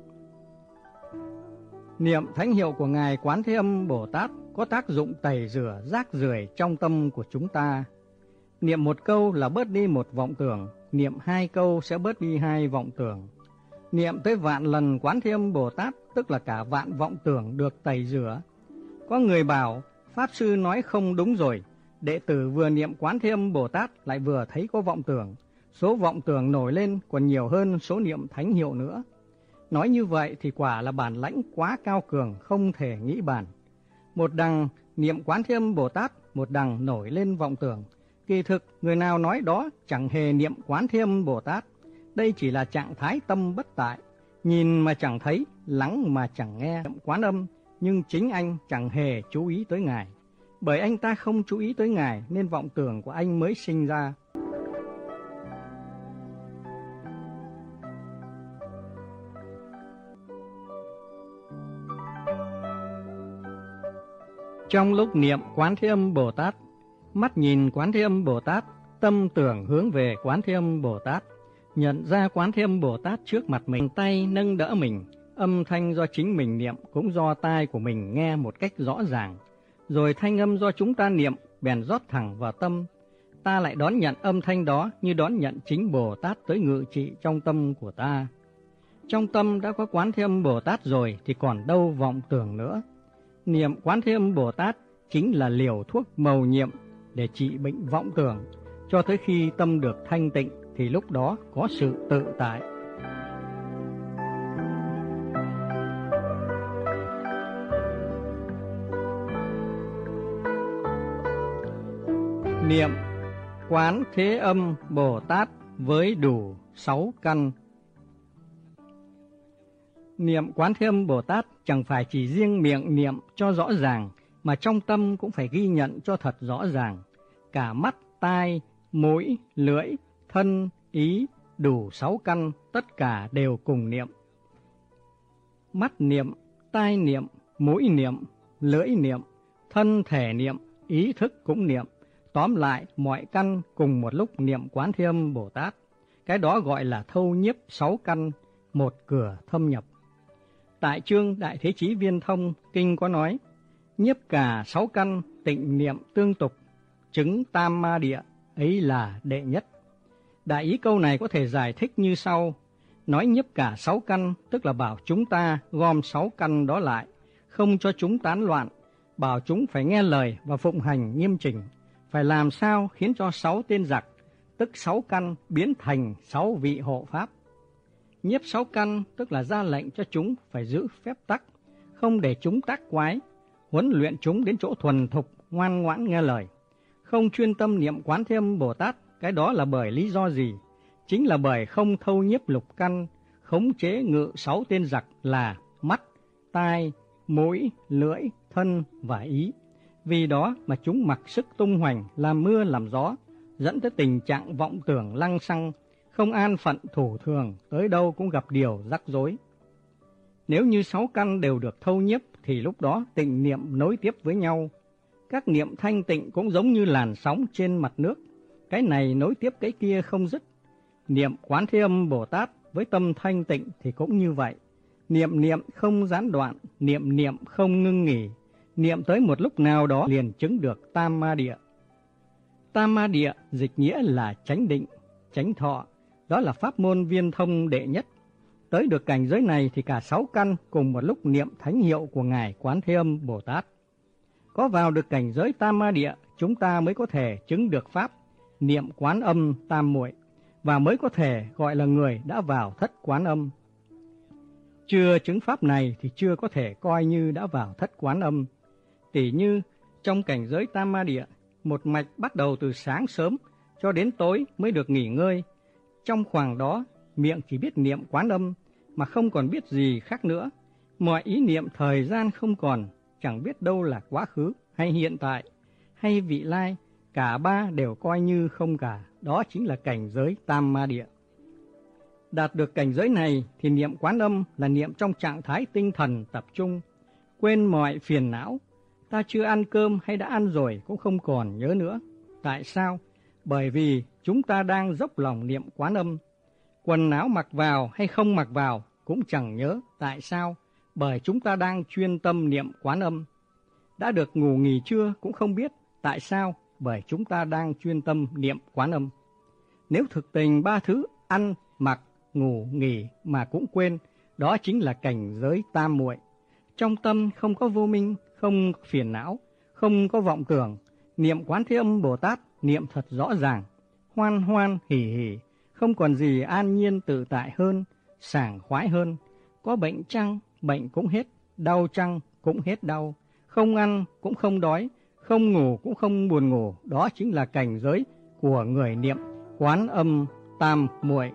Niệm thánh hiệu của Ngài Quán Thế Âm Bồ Tát có tác dụng tẩy rửa rác rưởi trong tâm của chúng ta. Niệm một câu là bớt đi một vọng tưởng, niệm hai câu sẽ bớt đi hai vọng tưởng. Niệm tới vạn lần Quán Thế Âm Bồ Tát tức là cả vạn vọng tưởng được tẩy rửa. Có người bảo Pháp Sư nói không đúng rồi, đệ tử vừa niệm Quán Thế Âm Bồ Tát lại vừa thấy có vọng tưởng. Số vọng tưởng nổi lên còn nhiều hơn số niệm thánh hiệu nữa. Nói như vậy thì quả là bản lãnh quá cao cường, không thể nghĩ bàn. Một đằng niệm Quán Thế Âm Bồ Tát, một đằng nổi lên vọng tưởng. Kỳ thực người nào nói đó chẳng hề niệm Quán Thế Âm Bồ Tát. Đây chỉ là trạng thái tâm bất tại, nhìn mà chẳng thấy, lắng mà chẳng nghe Quán Âm, nhưng chính anh chẳng hề chú ý tới Ngài. Bởi anh ta không chú ý tới Ngài nên vọng tưởng của anh mới sinh ra. Trong lúc niệm Quán Thế Âm Bồ Tát, mắt nhìn Quán Thế Âm Bồ Tát, tâm tưởng hướng về Quán Thế Âm Bồ Tát, nhận ra Quán Thế Âm Bồ Tát trước mặt mình, tay nâng đỡ mình, âm thanh do chính mình niệm cũng do tai của mình nghe một cách rõ ràng, rồi thanh âm do chúng ta niệm bèn rót thẳng vào tâm. Ta lại đón nhận âm thanh đó như đón nhận chính Bồ Tát tới ngự trị trong tâm của ta. Trong tâm đã có Quán Thế Âm Bồ Tát rồi thì còn đâu vọng tưởng nữa. Niệm Quán Thế Âm Bồ Tát chính là liều thuốc mầu nhiệm để trị bệnh vọng tưởng, cho tới khi tâm được thanh tịnh thì lúc đó có sự tự tại. Niệm Quán Thế Âm Bồ Tát với đủ 6 căn. Niệm Quán Thế Âm Bồ Tát chẳng phải chỉ riêng miệng niệm cho rõ ràng, mà trong tâm cũng phải ghi nhận cho thật rõ ràng. Cả mắt, tai, mũi, lưỡi, thân, ý, đủ 6 căn, tất cả đều cùng niệm. Mắt niệm, tai niệm, mũi niệm, lưỡi niệm, thân thể niệm, ý thức cũng niệm. Tóm lại, mọi căn cùng một lúc niệm Quán Thế Âm Bồ Tát. Cái đó gọi là thâu nhiếp 6 căn, một cửa thâm nhập. Tại chương Đại Thế Chí Viên Thông, kinh có nói, nhiếp cả 6 căn, tịnh niệm tương tục, chứng tam ma địa, ấy là đệ nhất. Đại ý câu này có thể giải thích như sau. Nói nhiếp cả 6 căn, tức là bảo chúng ta gom 6 căn đó lại, không cho chúng tán loạn, bảo chúng phải nghe lời và phụng hành nghiêm chỉnh, phải làm sao khiến cho 6 tên giặc, tức 6 căn biến thành 6 vị hộ pháp. Nhiếp 6 căn tức là ra lệnh cho chúng phải giữ phép tắc, không để chúng tác quái, huấn luyện chúng đến chỗ thuần thục, ngoan ngoãn nghe lời. Không chuyên tâm niệm Quán Thế Âm Bồ Tát, cái đó là bởi lý do gì? Chính là bởi không thâu nhiếp lục căn, khống chế ngự 6 tên giặc là mắt, tai, mũi, lưỡi, thân và ý. Vì đó mà chúng mặc sức tung hoành, làm mưa làm gió, dẫn tới tình trạng vọng tưởng lăng xăng, không an phận thủ thường, tới đâu cũng gặp điều rắc rối. Nếu như 6 căn đều được thâu nhiếp thì lúc đó tịnh niệm nối tiếp với nhau. Các niệm thanh tịnh cũng giống như làn sóng trên mặt nước, cái này nối tiếp cái kia không dứt. Niệm Quán Thế Âm Bồ Tát với tâm thanh tịnh thì cũng như vậy. Niệm niệm không gián đoạn, niệm niệm không ngưng nghỉ, niệm tới một lúc nào đó liền chứng được tam ma địa. Tam ma địa dịch nghĩa là chánh định, chánh thọ, đó là pháp môn viên thông đệ nhất. Tới được cảnh giới này thì cả 6 căn cùng một lúc niệm thánh hiệu của Ngài Quán Thế Âm Bồ Tát. Có vào được cảnh giới tam ma địa, chúng ta mới có thể chứng được pháp niệm Quán Âm tam muội, và mới có thể gọi là người đã vào thất Quán Âm. Chưa chứng pháp này thì chưa có thể coi như đã vào thất Quán Âm. Tỉ như trong cảnh giới tam ma địa, một mạch bắt đầu từ sáng sớm cho đến tối mới được nghỉ ngơi. Trong khoảng đó, miệng chỉ biết niệm Quán Âm mà không còn biết gì khác nữa. Mọi ý niệm thời gian không còn, chẳng biết đâu là quá khứ hay hiện tại hay vị lai, cả ba đều coi như không cả. Đó chính là cảnh giới tam ma địa. Đạt được cảnh giới này thì niệm Quán Âm là niệm trong trạng thái tinh thần tập trung, quên mọi phiền não. Ta chưa ăn cơm hay đã ăn rồi cũng không còn nhớ nữa. Tại sao? Bởi vì chúng ta đang dốc lòng niệm Quán Âm. Quần áo mặc vào hay không mặc vào cũng chẳng nhớ. Tại sao? Bởi chúng ta đang chuyên tâm niệm Quán Âm. Đã được ngủ nghỉ trưa cũng không biết. Tại sao? Bởi chúng ta đang chuyên tâm niệm Quán Âm. Nếu thực tình 3 thứ ăn, mặc, ngủ, nghỉ mà cũng quên, đó chính là cảnh giới tam muội. Trong tâm không có vô minh, không phiền não, không có vọng tưởng, niệm Quán Thế Âm Bồ Tát, niệm thật rõ ràng, hoan hoan hỉ hỉ, không còn gì an nhiên tự tại hơn, sảng khoái hơn. Có bệnh chăng, bệnh cũng hết, đau chăng cũng hết đau, không ăn cũng không đói, không ngủ cũng không buồn ngủ. Đó chính là cảnh giới của người niệm Quán Âm tam muội.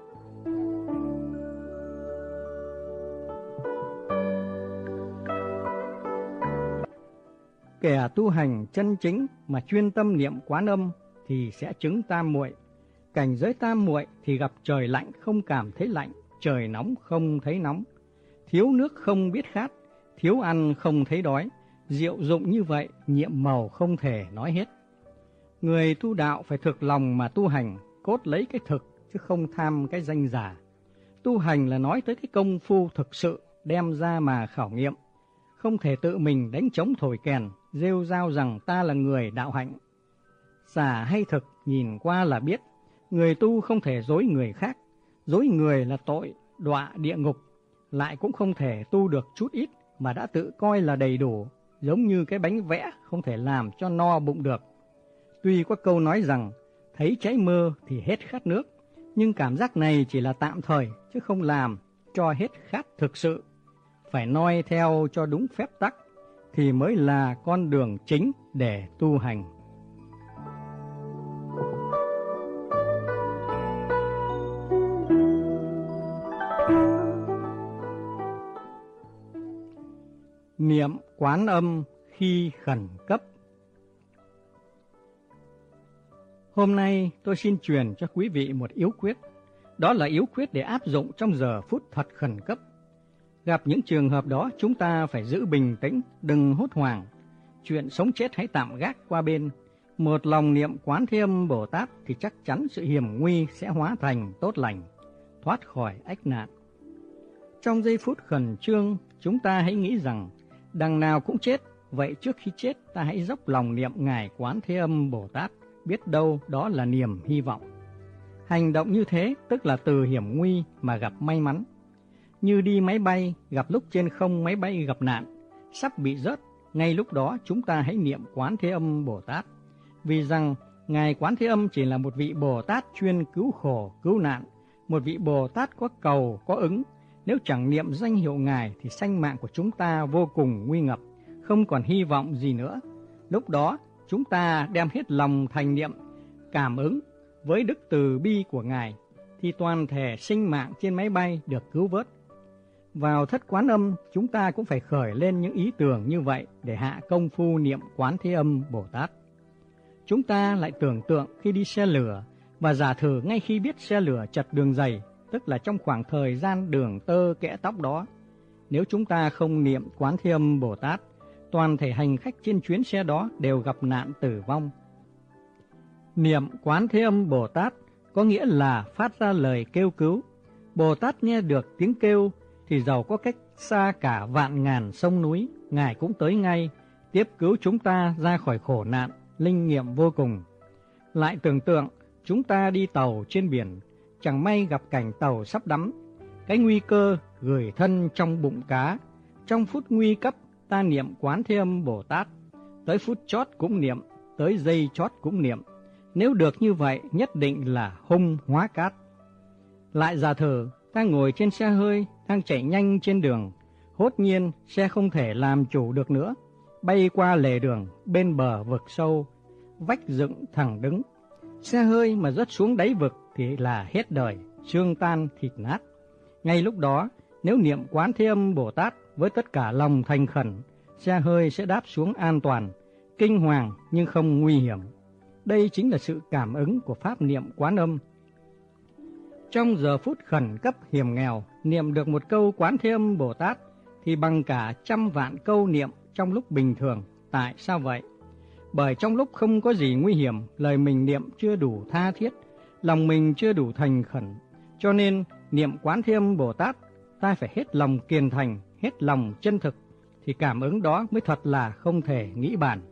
Kẻ tu hành chân chính mà chuyên tâm niệm Quán Âm thì sẽ chứng tam muội. Cảnh giới tam muội thì gặp trời lạnh không cảm thấy lạnh, trời nóng không thấy nóng, thiếu nước không biết khát, thiếu ăn không thấy đói. Diệu dụng như vậy, nhiệm màu không thể nói hết. Người tu đạo phải thực lòng mà tu hành, cốt lấy cái thực chứ không tham cái danh giả. Tu hành là nói tới cái công phu thực sự đem ra mà khảo nghiệm, không thể tự mình đánh trống thổi kèn, rêu rao rằng ta là người đạo hạnh. Giả hay thực nhìn qua là biết, người tu không thể dối người khác, dối người là tội, đọa địa ngục, lại cũng không thể tu được chút ít mà đã tự coi là đầy đủ, giống như cái bánh vẽ không thể làm cho no bụng được. Tuy có câu nói rằng thấy cháy mơ thì hết khát nước, nhưng cảm giác này chỉ là tạm thời chứ không làm cho hết khát thực sự. Phải noi theo cho đúng phép tắc thì mới là con đường chính để tu hành. Niệm Quán Âm khi khẩn cấp. Hôm nay tôi xin truyền cho quý vị một yếu quyết. Đó là yếu quyết để áp dụng trong giờ phút thật khẩn cấp. Gặp những trường hợp đó, chúng ta phải giữ bình tĩnh, đừng hốt hoảng. Chuyện sống chết hãy tạm gác qua bên. Một lòng niệm Quán Thế Âm Bồ Tát thì chắc chắn sự hiểm nguy sẽ hóa thành tốt lành, thoát khỏi ách nạn. Trong giây phút khẩn trương, chúng ta hãy nghĩ rằng đằng nào cũng chết, vậy trước khi chết ta hãy dốc lòng niệm Ngài Quán Thế Âm Bồ Tát, biết đâu đó là niềm hy vọng. Hành động như thế tức là từ hiểm nguy mà gặp may mắn. Như đi máy bay, gặp lúc trên không máy bay gặp nạn, sắp bị rớt, ngay lúc đó chúng ta hãy niệm Quán Thế Âm Bồ Tát. Vì rằng Ngài Quán Thế Âm chỉ là một vị Bồ Tát chuyên cứu khổ, cứu nạn, một vị Bồ Tát có cầu, có ứng. Nếu chẳng niệm danh hiệu Ngài thì sanh mạng của chúng ta vô cùng nguy ngập, không còn hy vọng gì nữa. Lúc đó chúng ta đem hết lòng thành niệm, cảm ứng với đức từ bi của Ngài, thì toàn thể sinh mạng trên máy bay được cứu vớt. Vào thất Quán Âm, chúng ta cũng phải khởi lên những ý tưởng như vậy để hạ công phu niệm Quán Thế Âm Bồ Tát. Chúng ta lại tưởng tượng khi đi xe lửa và giả thử ngay khi biết xe lửa chật đường dày, tức là trong khoảng thời gian đường tơ kẽ tóc đó. Nếu chúng ta không niệm Quán Thế Âm Bồ Tát, toàn thể hành khách trên chuyến xe đó đều gặp nạn tử vong. Niệm Quán Thế Âm Bồ Tát có nghĩa là phát ra lời kêu cứu. Bồ Tát nghe được tiếng kêu thì dầu có cách xa cả vạn ngàn sông núi, Ngài cũng tới ngay, tiếp cứu chúng ta ra khỏi khổ nạn, linh nghiệm vô cùng. Lại tưởng tượng chúng ta đi tàu trên biển, chẳng may gặp cảnh tàu sắp đắm, cái nguy cơ gửi thân trong bụng cá. Trong phút nguy cấp ta niệm Quán Thế Âm Bồ Tát, tới phút chót cũng niệm, tới giây chót cũng niệm. Nếu được như vậy nhất định là hung hóa cát. Lại giả thử ta ngồi trên xe hơi đang chạy nhanh trên đường, hốt nhiên xe không thể làm chủ được nữa, bay qua lề đường bên bờ vực sâu, vách dựng thẳng đứng. Xe hơi mà rớt xuống đáy vực thì là hết đời, xương tan thịt nát. Ngay lúc đó, nếu niệm Quán Thế Âm Bồ Tát với tất cả lòng thành khẩn, xe hơi sẽ đáp xuống an toàn, kinh hoàng nhưng không nguy hiểm. Đây chính là sự cảm ứng của pháp niệm Quán Âm. Trong giờ phút khẩn cấp hiểm nghèo, niệm được một câu Quán Thế Âm Bồ Tát thì bằng cả trăm vạn câu niệm trong lúc bình thường. Tại sao vậy? Bởi trong lúc không có gì nguy hiểm, lời mình niệm chưa đủ tha thiết, lòng mình chưa đủ thành khẩn. Cho nên niệm Quán Thế Âm Bồ Tát, ta phải hết lòng kiền thành, hết lòng chân thực, thì cảm ứng đó mới thật là không thể nghĩ bàn.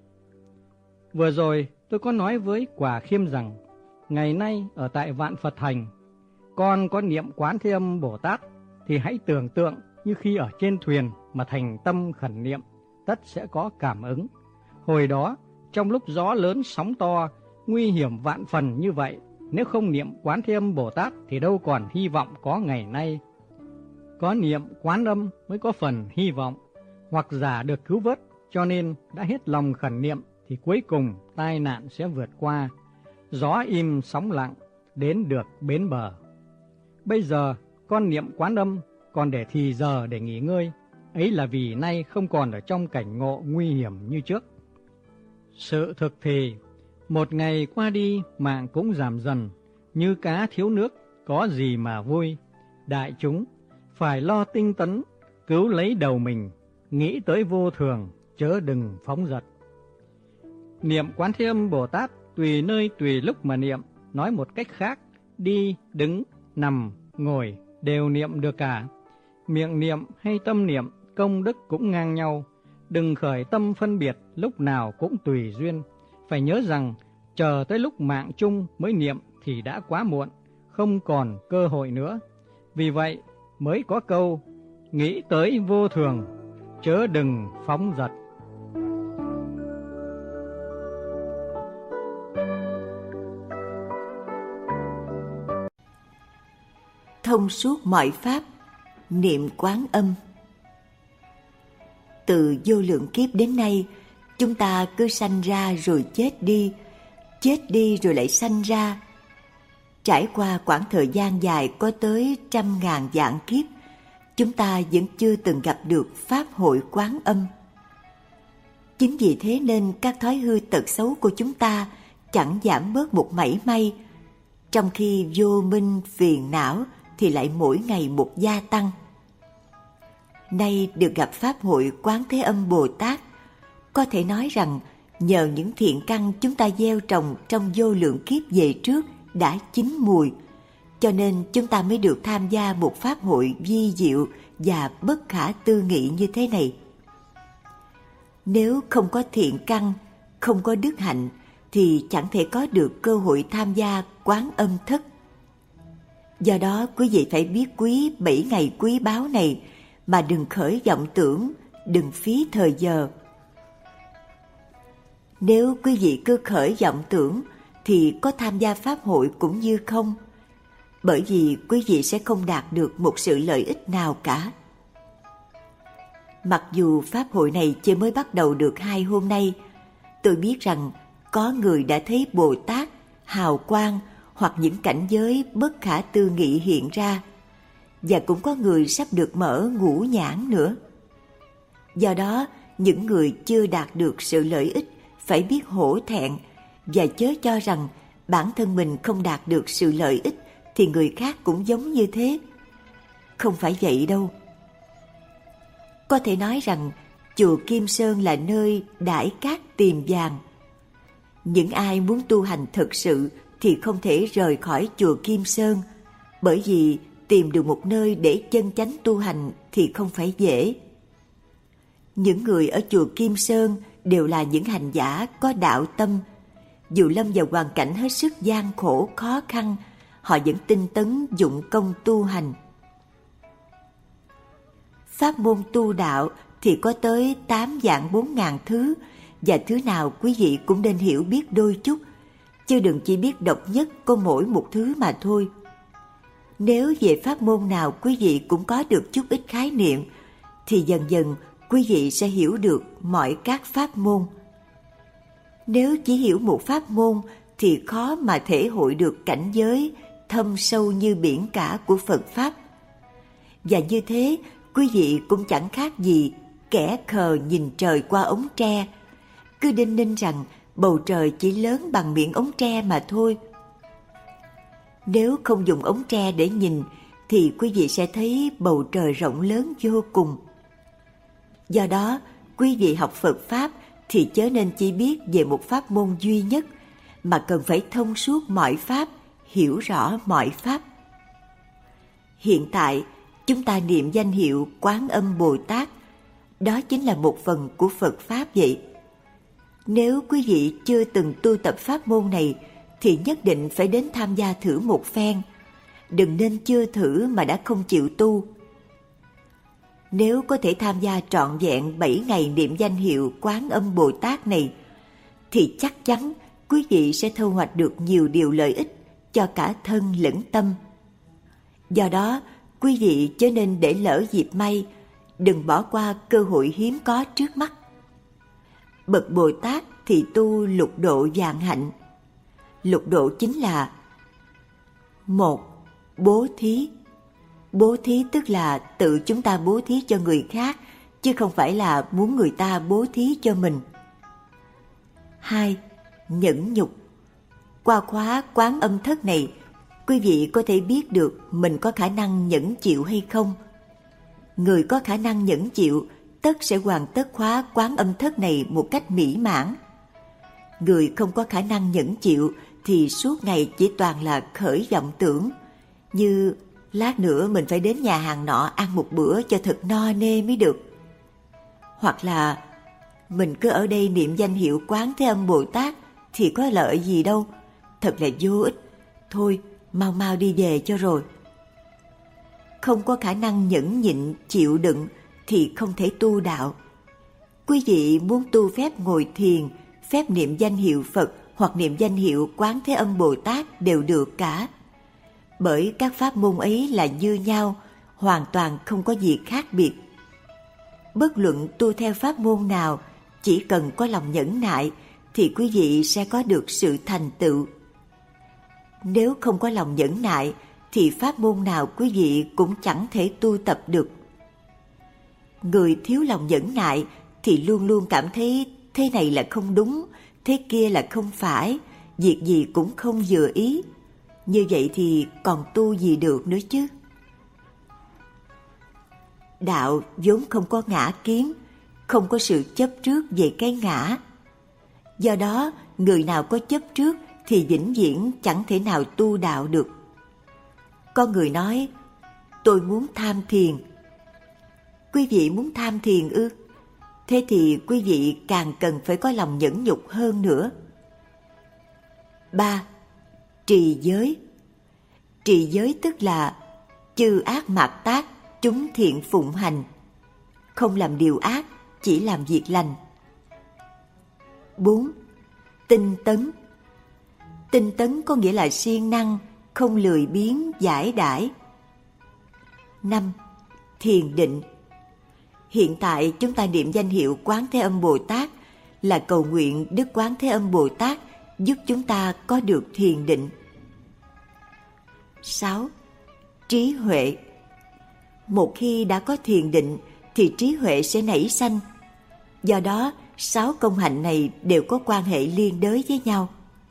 Vừa rồi tôi có nói với Quả Khiêm rằng, ngày nay ở tại Vạn Phật Thành, con có niệm Quán Thế Âm Bồ Tát thì hãy tưởng tượng như khi ở trên thuyền mà thành tâm khẩn niệm, tất sẽ có cảm ứng. Hồi đó, trong lúc gió lớn sóng to, nguy hiểm vạn phần như vậy, nếu không niệm Quán Thế Âm Bồ Tát thì đâu còn hy vọng có ngày nay. Có niệm Quán Âm mới có phần hy vọng, hoặc giả được cứu vớt, cho nên đã hết lòng khẩn niệm thì cuối cùng tai nạn sẽ vượt qua, gió im sóng lặng, đến được bến bờ. Bây giờ con niệm Quán Âm còn để thì giờ để nghỉ ngơi, ấy là vì nay không còn ở trong cảnh ngộ nguy hiểm như trước. Sự thực thì, một ngày qua đi mạng cũng giảm dần, như cá thiếu nước, có gì mà vui. Đại chúng phải lo tinh tấn, cứu lấy đầu mình, nghĩ tới vô thường, chớ đừng phóng dật. Niệm Quán Thế Âm Bồ Tát tùy nơi tùy lúc mà niệm, nói một cách khác, đi, đứng, nằm, ngồi đều niệm được cả. Miệng niệm hay tâm niệm, công đức cũng ngang nhau. Đừng khởi tâm phân biệt, lúc nào cũng tùy duyên. Phải nhớ rằng, chờ tới lúc mạng chung mới niệm thì đã quá muộn, không còn cơ hội nữa. Vì vậy mới có câu, nghĩ tới vô thường, chớ đừng phóng dật. Thông suốt mọi pháp, niệm Quán Âm. Từ vô lượng kiếp đến nay, chúng ta cứ sanh ra rồi chết đi rồi lại sanh ra. Trải qua quãng thời gian dài có tới 100.000 vạn kiếp, chúng ta vẫn chưa từng gặp được Pháp hội Quán Âm. Chính vì thế nên các thói hư tật xấu của chúng ta chẳng giảm bớt một mảy may, trong khi vô minh phiền não thì lại mỗi ngày một gia tăng. nay được gặp Pháp hội Quán Thế Âm Bồ Tát, có thể nói rằng nhờ những thiện căn chúng ta gieo trồng trong vô lượng kiếp về trước đã chín mùi, cho nên chúng ta mới được tham gia một Pháp hội vi diệu và bất khả tư nghị như thế này. Nếu không có thiện căn, không có đức hạnh, thì chẳng thể có được cơ hội tham gia Quán Âm Thất. Do đó quý vị phải biết quý 7 ngày quý báu này mà đừng khởi vọng tưởng, đừng phí thời giờ. Nếu quý vị cứ khởi vọng tưởng thì có tham gia Pháp hội cũng như không, bởi vì quý vị sẽ không đạt được một sự lợi ích nào cả. Mặc dù Pháp hội này chỉ mới bắt đầu được 2 hôm nay, tôi biết rằng có người đã thấy Bồ Tát, hào quang hoặc những cảnh giới bất khả tư nghị hiện ra, và cũng có người sắp được mở ngũ nhãn nữa. Do đó, những người chưa đạt được sự lợi ích phải biết hổ thẹn và chớ cho rằng bản thân mình không đạt được sự lợi ích thì người khác cũng giống như thế. Không phải vậy đâu. Có thể nói rằng chùa Kim Sơn là nơi đãi cát tìm vàng. Những ai muốn tu hành thực sự thì không thể rời khỏi chùa Kim Sơn, bởi vì tìm được một nơi để chân chánh tu hành thì không phải dễ. Những người ở chùa Kim Sơn đều là những hành giả có đạo tâm. Dù lâm vào hoàn cảnh hết sức gian khổ khó khăn, họ vẫn tinh tấn dụng công tu hành. Pháp môn tu đạo thì có tới 8 vạn 4 ngàn thứ, và thứ nào quý vị cũng nên hiểu biết đôi chút, chứ đừng chỉ biết độc nhất có mỗi một thứ mà thôi. Nếu về pháp môn nào quý vị cũng có được chút ít khái niệm, thì dần dần quý vị sẽ hiểu được mọi các pháp môn. Nếu chỉ hiểu một pháp môn thì khó mà thể hội được cảnh giới thâm sâu như biển cả của Phật Pháp. Và như thế, quý vị cũng chẳng khác gì kẻ khờ nhìn trời qua ống tre, cứ đinh ninh rằng bầu trời chỉ lớn bằng miệng ống tre mà thôi. Nếu không dùng ống tre để nhìn thì quý vị sẽ thấy bầu trời rộng lớn vô cùng. Do đó, quý vị học Phật Pháp thì chớ nên chỉ biết về một pháp môn duy nhất, mà cần phải thông suốt mọi pháp, hiểu rõ mọi pháp. Hiện tại, chúng ta niệm danh hiệu Quán Âm Bồ Tát, đó chính là một phần của Phật Pháp vậy. Nếu quý vị chưa từng tu tập pháp môn này thì nhất định phải đến tham gia thử một phen. Đừng nên chưa thử mà đã không chịu tu. Nếu có thể tham gia trọn vẹn 7 ngày niệm danh hiệu Quán Âm Bồ Tát này, thì chắc chắn quý vị sẽ thu hoạch được nhiều điều lợi ích cho cả thân lẫn tâm. Do đó, quý vị chớ nên để lỡ dịp may, đừng bỏ qua cơ hội hiếm có trước mắt. Bậc Bồ Tát thì tu lục độ vạn hạnh. Lục độ chính là: 1. Bố thí. Bố thí tức là tự chúng ta bố thí cho người khác, chứ không phải là muốn người ta bố thí cho mình. 2. Nhẫn nhục. Qua khóa Quán Âm Thất này, quý vị có thể biết được mình có khả năng nhẫn chịu hay không. Người có khả năng nhẫn chịu tất sẽ hoàn tất khóa Quán Âm Thất này một cách mỹ mãn. Người không có khả năng nhẫn chịu thì suốt ngày chỉ toàn là khởi vọng tưởng, như lát nữa mình phải đến nhà hàng nọ ăn một bữa cho thật no nê mới được. Hoặc là mình cứ ở đây niệm danh hiệu Quán Thế Âm Bồ Tát thì có lợi gì đâu, thật là vô ích, thôi mau mau đi về cho rồi. Không có khả năng nhẫn nhịn chịu đựng thì không thể tu đạo. Quý vị muốn tu phép ngồi thiền, phép niệm danh hiệu Phật hoặc niệm danh hiệu Quán Thế Âm Bồ Tát đều được cả. Bởi các pháp môn ấy là như nhau, hoàn toàn không có gì khác biệt. Bất luận tu theo pháp môn nào, chỉ cần có lòng nhẫn nại thì quý vị sẽ có được sự thành tựu. Nếu không có lòng nhẫn nại thì pháp môn nào quý vị cũng chẳng thể tu tập được. Người thiếu lòng nhẫn nại thì luôn luôn cảm thấy thế này là không đúng, thế kia là không phải, việc gì cũng không vừa ý. Như vậy thì còn tu gì được nữa chứ? Đạo vốn không có ngã kiến, không có sự chấp trước về cái ngã. Do đó, người nào có chấp trước thì vĩnh viễn chẳng thể nào tu đạo được. Có người nói, tôi muốn tham thiền. Quý vị muốn tham thiền ư? Thế thì quý vị càng cần phải có lòng nhẫn nhục hơn nữa. 3. Trì giới. Trì giới tức là chư ác mạt tác, chúng thiện phụng hành. Không làm điều ác, chỉ làm việc lành. 4. Tinh tấn. Tinh tấn có nghĩa là siêng năng, không lười biếng, giải đãi. 5. Thiền định. Hiện tại chúng ta niệm danh hiệu Quán Thế Âm Bồ Tát là cầu nguyện Đức Quán Thế Âm Bồ Tát giúp chúng ta có được thiền định. 6. Trí huệ. Một khi đã có thiền định thì trí huệ sẽ nảy sanh. Do đó, 6 công hạnh này đều có quan hệ liên đới với nhau.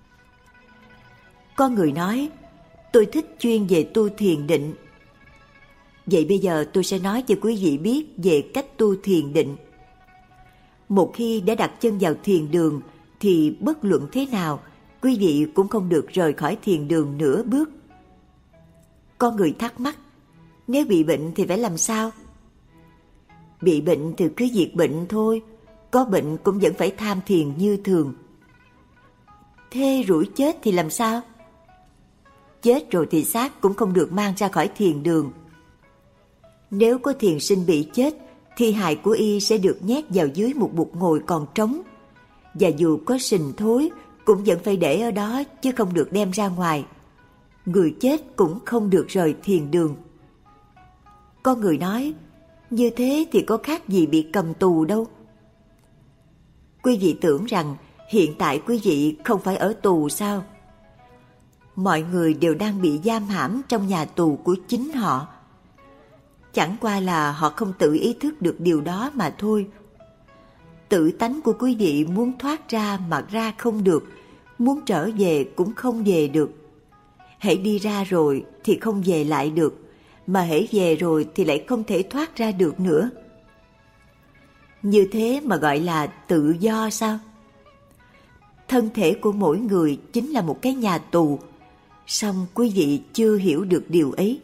Có người nói, tôi thích chuyên về tu thiền định. Vậy bây giờ tôi sẽ nói cho quý vị biết về cách tu thiền định. Một khi đã đặt chân vào thiền đường thì bất luận thế nào, quý vị cũng không được rời khỏi thiền đường nửa bước. Có người thắc mắc, nếu bị bệnh thì phải làm sao? Bị bệnh thì cứ diệt bệnh thôi, có bệnh cũng vẫn phải tham thiền như thường. Thế rủi chết thì làm sao? Chết rồi thì xác cũng không được mang ra khỏi thiền đường. Nếu có thiền sinh bị chết, thi hài của y sẽ được nhét vào dưới một bục ngồi còn trống. Và dù có sình thối, cũng vẫn phải để ở đó chứ không được đem ra ngoài. Người chết cũng không được rời thiền đường. Có người nói, như thế thì có khác gì bị cầm tù đâu. Quý vị tưởng rằng hiện tại quý vị không phải ở tù sao? Mọi người đều đang bị giam hãm trong nhà tù của chính họ. Chẳng qua là họ không tự ý thức được điều đó mà thôi. Tự tánh của quý vị muốn thoát ra mà ra không được, muốn trở về cũng không về được. Hễ đi ra rồi thì không về lại được, mà hễ về rồi thì lại không thể thoát ra được nữa. Như thế mà gọi là tự do sao? Thân thể của mỗi người chính là một cái nhà tù, song quý vị chưa hiểu được điều ấy.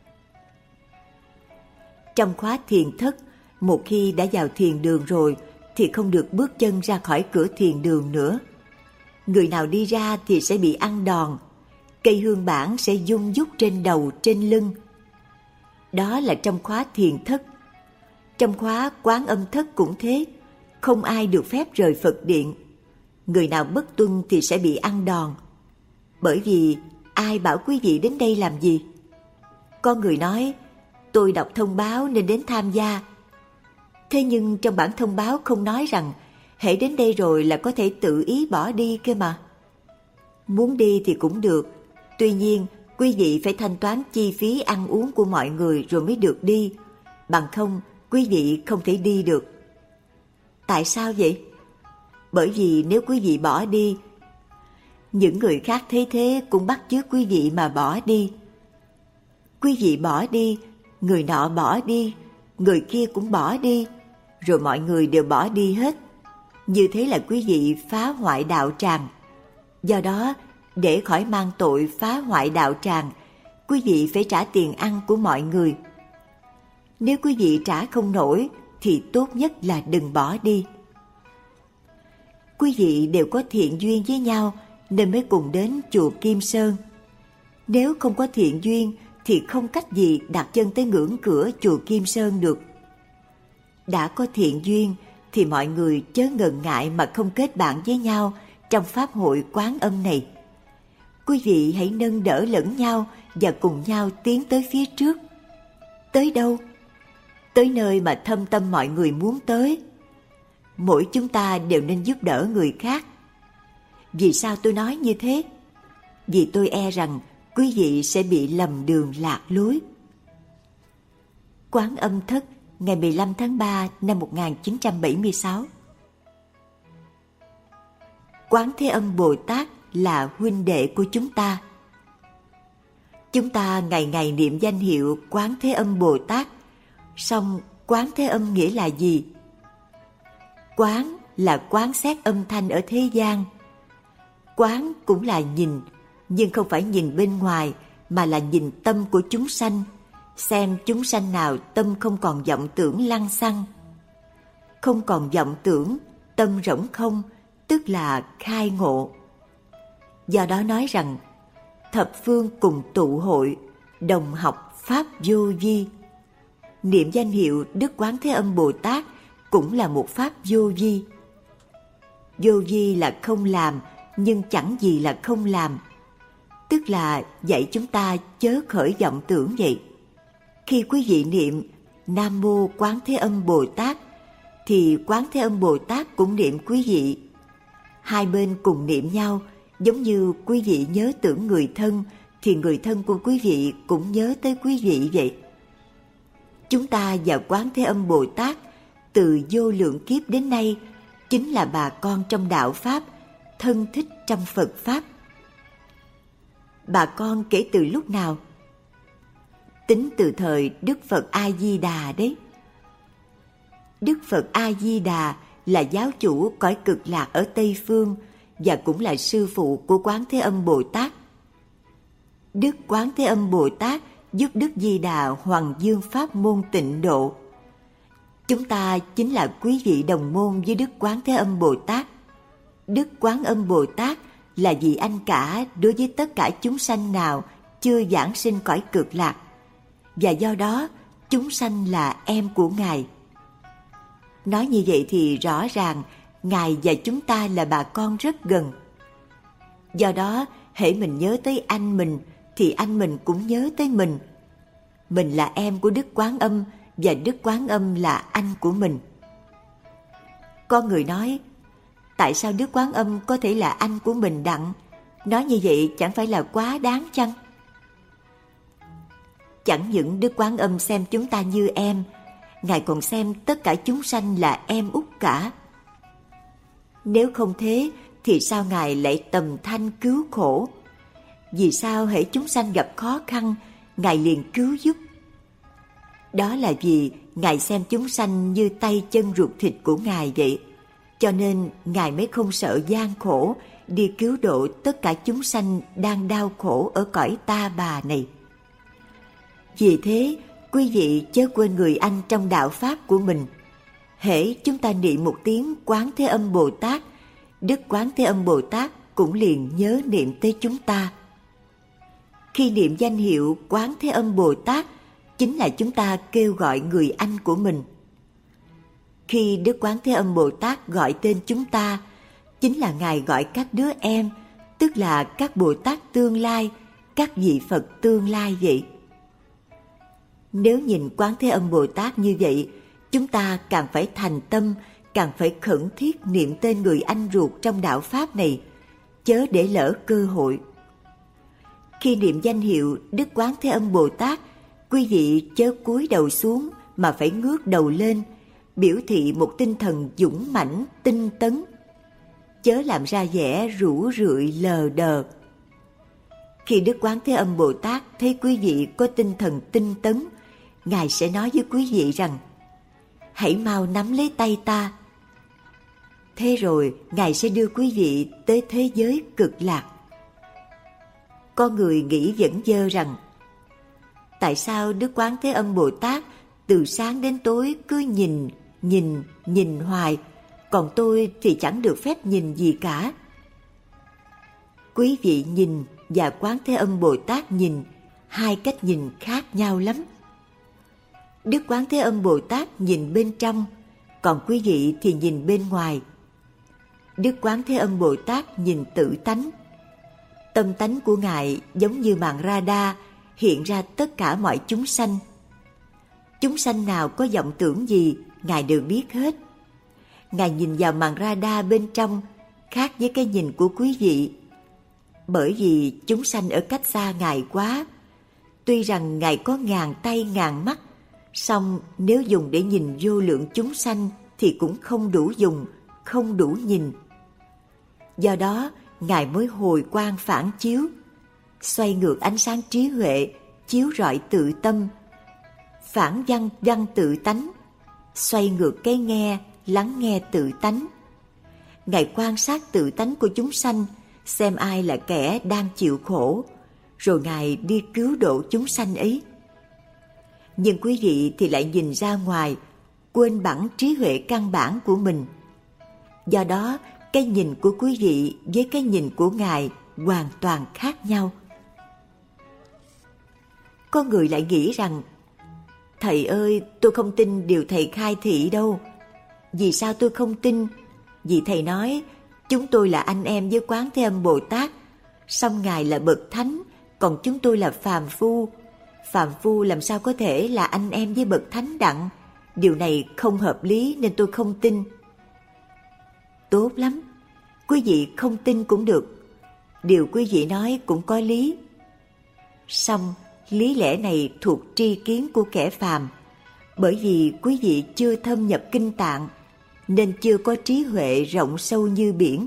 Trong khóa thiền thất, một khi đã vào thiền đường rồi thì không được bước chân ra khỏi cửa thiền đường nữa. Người nào đi ra thì sẽ bị ăn đòn, cây hương bản sẽ vung vút trên đầu, trên lưng. Đó là trong khóa thiền thất. Trong khóa Quán Âm thất cũng thế, không ai được phép rời Phật điện. Người nào bất tuân thì sẽ bị ăn đòn. Bởi vì ai bảo quý vị đến đây làm gì? Có người nói, tôi đọc thông báo nên đến tham gia. Thế nhưng trong bản thông báo không nói rằng hễ đến đây rồi là có thể tự ý bỏ đi cơ mà. Muốn đi thì cũng được, tuy nhiên quý vị phải thanh toán chi phí ăn uống của mọi người rồi mới được đi, bằng không quý vị không thể đi được. Tại sao vậy? Bởi vì nếu quý vị bỏ đi, những người khác thấy thế cũng bắt chước quý vị mà bỏ đi. Quý vị bỏ đi, người nọ bỏ đi, người kia cũng bỏ đi, rồi mọi người đều bỏ đi hết. Như thế là quý vị phá hoại đạo tràng. Do đó, để khỏi mang tội phá hoại đạo tràng, quý vị phải trả tiền ăn của mọi người. Nếu quý vị trả không nổi, thì tốt nhất là đừng bỏ đi. Quý vị đều có thiện duyên với nhau nên mới cùng đến chùa Kim Sơn. Nếu không có thiện duyên thì không cách gì đặt chân tới ngưỡng cửa chùa Kim Sơn được. Đã có thiện duyên thì mọi người chớ ngần ngại mà không kết bạn với nhau trong pháp hội Quán Âm này. Quý vị hãy nâng đỡ lẫn nhau và cùng nhau tiến tới phía trước. Tới đâu? Tới nơi mà thâm tâm mọi người muốn tới. Mỗi chúng ta đều nên giúp đỡ người khác. Vì sao tôi nói như thế? Vì tôi e rằng quý vị sẽ bị lầm đường lạc lối. Quán Âm thất, ngày 15 tháng 3 năm 1976. Quán Thế Âm Bồ Tát là huynh đệ của chúng ta. Chúng ta ngày ngày niệm danh hiệu Quán Thế Âm Bồ Tát, song Quán thế âm nghĩa là gì? Quán là quán xét âm thanh ở thế gian. Quán cũng là nhìn, nhưng không phải nhìn bên ngoài, mà là nhìn tâm của chúng sanh, xem chúng sanh nào tâm không còn vọng tưởng lăng xăng. Không còn vọng tưởng, tâm rỗng không, tức là khai ngộ. Do đó nói rằng, thập phương cùng tụ hội, đồng học pháp vô vi. Niệm danh hiệu Đức Quán Thế Âm Bồ Tát cũng là một pháp vô vi. Vô vi là không làm, nhưng chẳng gì là không làm. Tức là dạy chúng ta chớ khởi vọng tưởng vậy. Khi quý vị niệm Nam Mô Quán Thế Âm Bồ Tát, thì Quán Thế Âm Bồ Tát cũng niệm quý vị. Hai bên cùng niệm nhau, giống như quý vị nhớ tưởng người thân, thì người thân của quý vị cũng nhớ tới quý vị vậy. Chúng ta và Quán Thế Âm Bồ Tát từ vô lượng kiếp đến nay chính là bà con trong đạo Pháp, thân thích trong Phật Pháp. Bà con kể từ lúc nào? Tính từ thời Đức Phật A-di-đà đấy. Đức Phật A-di-đà là giáo chủ cõi cực lạc ở Tây Phương và cũng là sư phụ của Quán Thế Âm Bồ Tát. Đức Quán Thế Âm Bồ Tát giúp Đức Di Đà hoằng dương pháp môn tịnh độ. Chúng ta chính là quý vị đồng môn với Đức Quán Thế Âm Bồ Tát. Đức Quán Âm Bồ Tát là vị anh cả đối với tất cả chúng sanh nào chưa giảng sinh cõi cực lạc, và do đó chúng sanh là em của Ngài. Nói như vậy thì rõ ràng Ngài và chúng ta là bà con rất gần. Do đó hễ mình nhớ tới anh mình thì anh mình cũng nhớ tới mình. Mình là em của Đức Quán Âm và Đức Quán Âm là anh của mình. Có người nói, tại sao Đức Quán Âm có thể là anh của mình đặng? Nói như vậy chẳng phải là quá đáng chăng? Chẳng những Đức Quán Âm xem chúng ta như em, Ngài còn xem tất cả chúng sanh là em út cả. Nếu không thế thì sao Ngài lại tầm thanh cứu khổ? Vì sao hễ chúng sanh gặp khó khăn, Ngài liền cứu giúp? Đó là vì Ngài xem chúng sanh như tay chân ruột thịt của Ngài vậy. Cho nên Ngài mới không sợ gian khổ, đi cứu độ tất cả chúng sanh đang đau khổ ở cõi ta bà này. Vì thế, quý vị chớ quên người anh trong đạo Pháp của mình. Hễ chúng ta niệm một tiếng Quán Thế Âm Bồ Tát, Đức Quán Thế Âm Bồ Tát cũng liền nhớ niệm tới chúng ta. Khi niệm danh hiệu Quán Thế Âm Bồ Tát, chính là chúng ta kêu gọi người anh của mình. Khi Đức Quán Thế Âm Bồ Tát gọi tên chúng ta, chính là Ngài gọi các đứa em, tức là các Bồ Tát tương lai, các vị Phật tương lai vậy. Nếu nhìn Quán Thế Âm Bồ Tát như vậy, chúng ta càng phải thành tâm, càng phải khẩn thiết niệm tên người anh ruột trong đạo Pháp này, chớ để lỡ cơ hội. Khi niệm danh hiệu Đức Quán Thế Âm Bồ Tát, quý vị chớ cúi đầu xuống mà phải ngước đầu lên, biểu thị một tinh thần dũng mãnh, tinh tấn. Chớ làm ra vẻ rũ rượi lờ đờ. Khi Đức Quán Thế Âm Bồ Tát thấy quý vị có tinh thần tinh tấn, Ngài sẽ nói với quý vị rằng, hãy mau nắm lấy tay ta. Thế rồi Ngài sẽ đưa quý vị tới thế giới cực lạc. Có người nghĩ vẫn dơ rằng, tại sao Đức Quán Thế Âm Bồ Tát từ sáng đến tối cứ nhìn hoài, còn tôi thì chẳng được phép nhìn gì cả. Quý vị nhìn và Quán Thế Âm Bồ Tát nhìn, hai cách nhìn khác nhau lắm. Đức Quán Thế Âm Bồ Tát nhìn bên trong, còn quý vị thì nhìn bên ngoài. Đức Quán Thế Âm Bồ Tát nhìn tự tánh. Tâm tánh của Ngài giống như màn radar hiện ra tất cả mọi chúng sanh. Chúng sanh nào có vọng tưởng gì, Ngài đều biết hết. Ngài nhìn vào màn radar bên trong, khác với cái nhìn của quý vị. Bởi vì chúng sanh ở cách xa Ngài quá. Tuy rằng Ngài có ngàn tay ngàn mắt, song nếu dùng để nhìn vô lượng chúng sanh thì cũng không đủ dùng, không đủ nhìn. Do đó, Ngài mới hồi quang phản chiếu, xoay ngược ánh sáng trí huệ, chiếu rọi tự tâm, phản văn văn tự tánh, xoay ngược cái nghe, lắng nghe tự tánh. Ngài quan sát tự tánh của chúng sanh, xem ai là kẻ đang chịu khổ, rồi Ngài đi cứu độ chúng sanh ấy. Nhưng quý vị thì lại nhìn ra ngoài, quên bẵng trí huệ căn bản của mình. Do đó, cái nhìn của quý vị với cái nhìn của Ngài hoàn toàn khác nhau. Có người lại nghĩ rằng, thầy ơi, tôi không tin điều thầy khai thị đâu. Vì sao tôi không tin? Vì thầy nói, chúng tôi là anh em với Quán Thế Âm Bồ Tát, song Ngài là bậc thánh, còn chúng tôi là phàm phu. Phàm phu làm sao có thể là anh em với bậc thánh đặng? Điều này không hợp lý nên tôi không tin. Tốt lắm, quý vị không tin cũng được. Điều quý vị nói cũng có lý. Song lý lẽ này thuộc tri kiến của kẻ phàm, bởi vì quý vị chưa thâm nhập kinh tạng nên chưa có trí huệ rộng sâu như biển.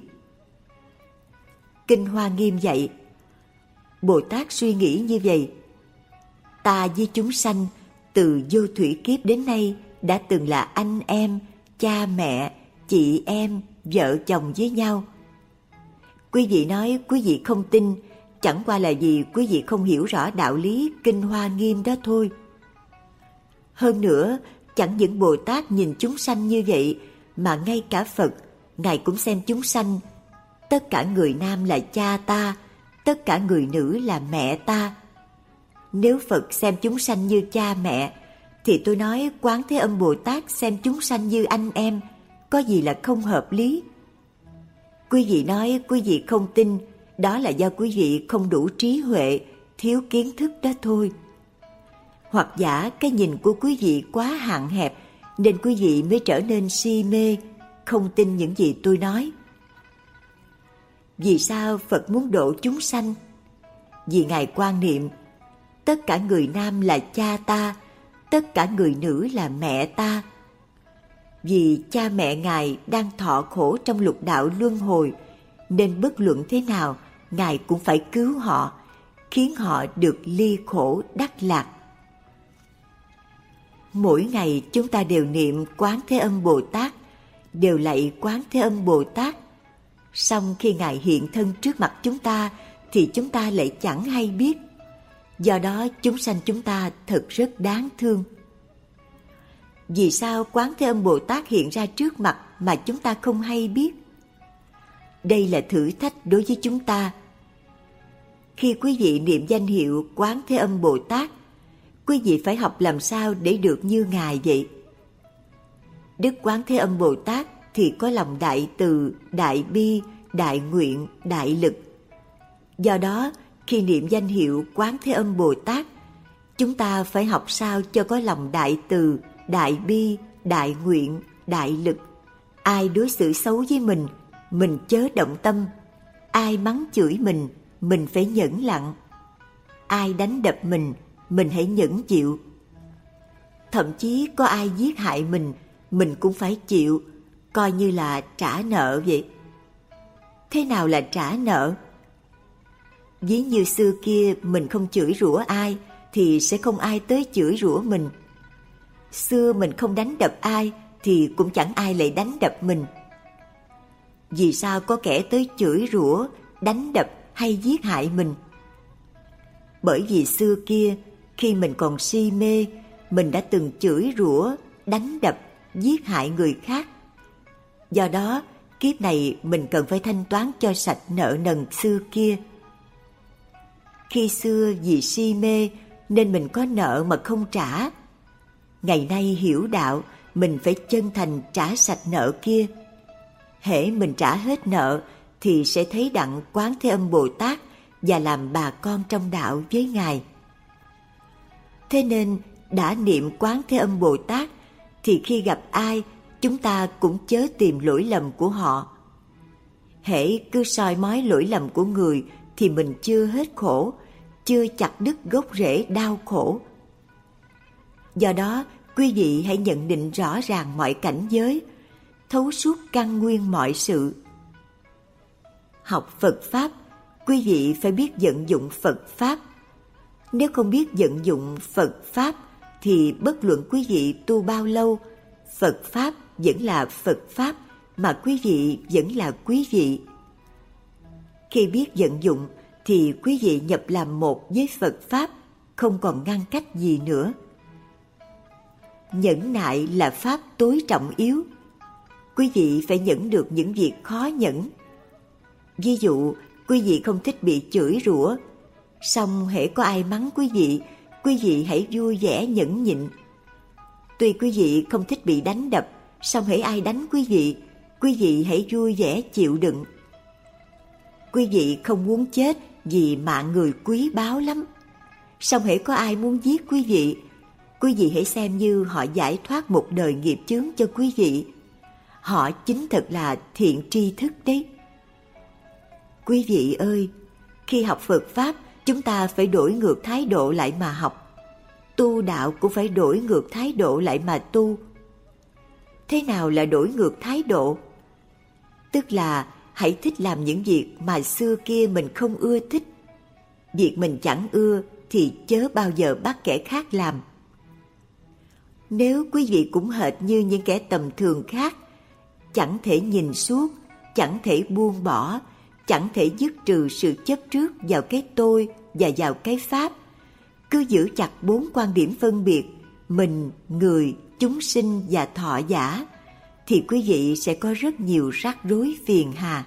Kinh Hoa Nghiêm dạy, Bồ Tát suy nghĩ như vậy: ta với chúng sanh từ vô thủy kiếp đến nay đã từng là anh em, cha mẹ, chị em, vợ chồng với nhau. Quý vị nói quý vị không tin, chẳng qua là vì quý vị không hiểu rõ đạo lý Kinh Hoa Nghiêm đó thôi. Hơn nữa, chẳng những Bồ Tát nhìn chúng sanh như vậy, mà ngay cả Phật, Ngài cũng xem chúng sanh. Tất cả người nam là cha ta, tất cả người nữ là mẹ ta. Nếu Phật xem chúng sanh như cha mẹ, thì tôi nói Quán Thế Âm Bồ Tát xem chúng sanh như anh em, có gì là không hợp lý. Quý vị nói quý vị không tin, đó là do quý vị không đủ trí huệ, thiếu kiến thức đó thôi. Hoặc giả cái nhìn của quý vị quá hạn hẹp, nên quý vị mới trở nên si mê, không tin những gì tôi nói. Vì sao Phật muốn độ chúng sanh? Vì Ngài quan niệm tất cả người nam là cha ta, tất cả người nữ là mẹ ta. Vì cha mẹ Ngài đang thọ khổ trong lục đạo luân hồi, nên bất luận thế nào, Ngài cũng phải cứu họ, khiến họ được ly khổ đắc lạc. Mỗi ngày chúng ta đều niệm Quán Thế Âm Bồ Tát, đều lạy Quán Thế Âm Bồ Tát. Song khi Ngài hiện thân trước mặt chúng ta, thì chúng ta lại chẳng hay biết. Do đó chúng sanh chúng ta thật rất đáng thương. Vì sao Quán Thế Âm Bồ Tát hiện ra trước mặt mà chúng ta không hay biết? Đây là thử thách đối với chúng ta. Khi quý vị niệm danh hiệu Quán Thế Âm Bồ Tát, quý vị phải học làm sao để được như Ngài vậy. Đức Quán Thế Âm Bồ Tát thì có lòng đại từ, đại bi, đại nguyện, đại lực. Do đó, khi niệm danh hiệu Quán Thế Âm Bồ Tát, chúng ta phải học sao cho có lòng đại từ, đại bi, đại nguyện, đại lực. Ai đối xử xấu với mình chớ động tâm. Ai mắng chửi mình phải nhẫn lặng. Ai đánh đập mình hãy nhẫn chịu. Thậm chí có ai giết hại mình cũng phải chịu, coi như là trả nợ vậy. Thế nào là trả nợ? Ví như xưa kia mình không chửi rủa ai, thì sẽ không ai tới chửi rủa mình. Xưa mình không đánh đập ai, thì cũng chẳng ai lại đánh đập mình. Vì sao có kẻ tới chửi rủa, đánh đập hay giết hại mình? Bởi vì xưa kia, khi mình còn si mê, mình đã từng chửi rủa, đánh đập, giết hại người khác. Do đó, kiếp này mình cần phải thanh toán cho sạch nợ nần xưa kia. Khi xưa vì si mê nên mình có nợ mà không trả. Ngày nay hiểu đạo, mình phải chân thành trả sạch nợ kia. Hễ mình trả hết nợ thì sẽ thấy đặng Quán Thế Âm Bồ Tát và làm bà con trong đạo với Ngài. Thế nên đã niệm Quán Thế Âm Bồ Tát thì khi gặp ai, chúng ta cũng chớ tìm lỗi lầm của họ. Hễ cứ soi mói lỗi lầm của người thì mình chưa hết khổ, chưa chặt đứt gốc rễ đau khổ. Do đó, quý vị hãy nhận định rõ ràng mọi cảnh giới, thấu suốt căn nguyên mọi sự. Học Phật Pháp, quý vị phải biết vận dụng Phật Pháp. Nếu không biết vận dụng Phật Pháp, thì bất luận quý vị tu bao lâu, Phật Pháp vẫn là Phật Pháp, mà quý vị vẫn là quý vị. Khi biết vận dụng thì quý vị nhập làm một với Phật Pháp, không còn ngăn cách gì nữa. Nhẫn nại là pháp tối trọng yếu. Quý vị phải nhẫn được những việc khó nhẫn. Ví dụ, quý vị không thích bị chửi rủa, song hễ có ai mắng quý vị hãy vui vẻ nhẫn nhịn. Tuy quý vị không thích bị đánh đập, song hễ ai đánh quý vị hãy vui vẻ chịu đựng. Quý vị không muốn chết vì mạng người quý báu lắm, song hễ có ai muốn giết quý vị hãy xem như họ giải thoát một đời nghiệp chướng cho quý vị. Họ chính thật là thiện tri thức đấy. Quý vị ơi, khi học Phật Pháp, chúng ta phải đổi ngược thái độ lại mà học. Tu đạo cũng phải đổi ngược thái độ lại mà tu. Thế nào là đổi ngược thái độ? Tức là hãy thích làm những việc mà xưa kia mình không ưa thích. Việc mình chẳng ưa thì chớ bao giờ bắt kẻ khác làm. Nếu quý vị cũng hệt như những kẻ tầm thường khác, chẳng thể nhìn suốt, chẳng thể buông bỏ, chẳng thể dứt trừ sự chấp trước vào cái tôi và vào cái pháp, cứ giữ chặt 4 quan điểm phân biệt mình, người, chúng sinh và thọ giả, thì quý vị sẽ có rất nhiều rắc rối phiền hà.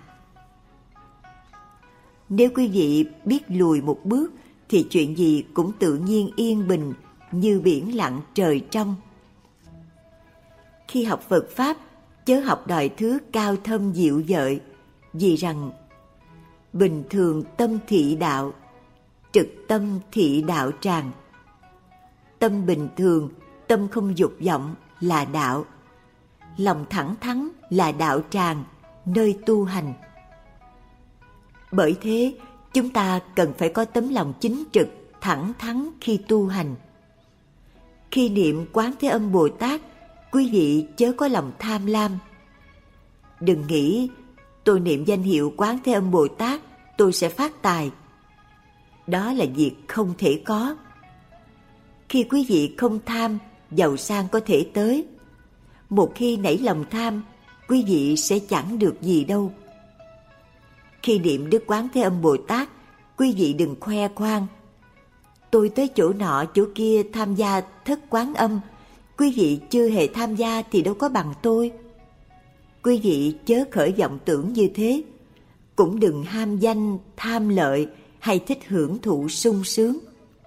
Nếu quý vị biết lùi một bước thì chuyện gì cũng tự nhiên yên bình như biển lặng trời trong. Khi học Phật Pháp, chớ học đòi thứ cao thâm diệu vợi, vì rằng bình thường tâm thị đạo, trực tâm thị đạo tràng. Tâm bình thường, tâm không dục vọng là đạo. Lòng thẳng thắn là đạo tràng, nơi tu hành. Bởi thế, chúng ta cần phải có tấm lòng chính trực, thẳng thắn khi tu hành. Khi niệm Quán Thế Âm Bồ Tát, quý vị chớ có lòng tham lam. Đừng nghĩ tôi niệm danh hiệu Quán Thế Âm Bồ Tát, tôi sẽ phát tài. Đó là việc không thể có. Khi quý vị không tham, giàu sang có thể tới. Một khi nảy lòng tham, quý vị sẽ chẳng được gì đâu. Khi niệm Đức Quán Thế Âm Bồ Tát, quý vị đừng khoe khoang. Tôi tới chỗ nọ chỗ kia tham gia thất quán âm, quý vị chưa hề tham gia thì đâu có bằng tôi. Quý vị chớ khởi vọng tưởng như thế. Cũng đừng ham danh, tham lợi hay thích hưởng thụ sung sướng.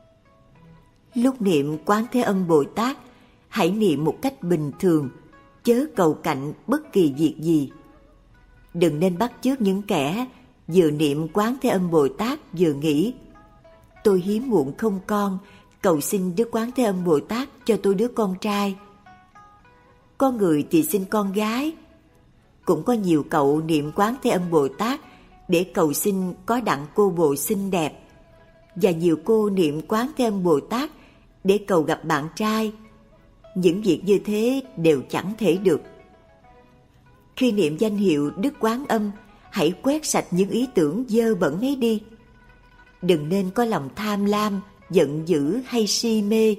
Lúc niệm Quán Thế Âm Bồ Tát, hãy niệm một cách bình thường, chớ cầu cạnh bất kỳ việc gì. Đừng nên bắt chước những kẻ vừa niệm Quán Thế Âm Bồ Tát vừa nghĩ tôi hiếm muộn không con, cầu xin Đức Quán Thế Âm Bồ Tát cho tôi đứa con trai. Có người thì xin con gái. Cũng có nhiều cậu niệm Quán Thế Âm Bồ Tát để cầu xin có đặng cô bồ xinh đẹp. Và nhiều cô niệm Quán Thế Âm Bồ Tát để cầu gặp bạn trai. Những việc như thế đều chẳng thể được. Khi niệm danh hiệu Đức Quán Âm, hãy quét sạch những ý tưởng dơ bẩn ấy đi. Đừng nên có lòng tham lam, giận dữ hay si mê.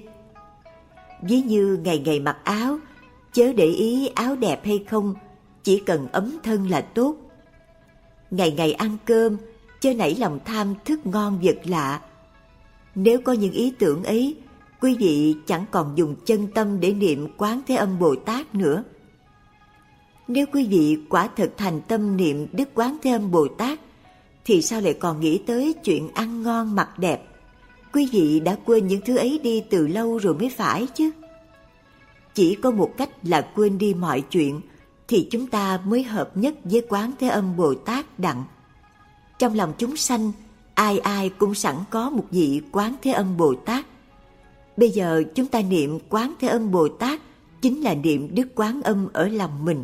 Ví như ngày ngày mặc áo, chớ để ý áo đẹp hay không, chỉ cần ấm thân là tốt. Ngày ngày ăn cơm, chớ nảy lòng tham thức ngon vật lạ. Nếu có những ý tưởng ấy, quý vị chẳng còn dùng chân tâm để niệm Quán Thế Âm Bồ Tát nữa. Nếu quý vị quả thật thành tâm niệm Đức Quán Thế Âm Bồ Tát, thì sao lại còn nghĩ tới chuyện ăn ngon mặc đẹp? Quý vị đã quên những thứ ấy đi từ lâu rồi mới phải chứ. Chỉ có một cách là quên đi mọi chuyện, thì chúng ta mới hợp nhất với Quán Thế Âm Bồ Tát đặng. Trong lòng chúng sanh, ai ai cũng sẵn có một vị Quán Thế Âm Bồ Tát. Bây giờ chúng ta niệm Quán Thế Âm Bồ Tát chính là niệm Đức Quán Âm ở lòng mình.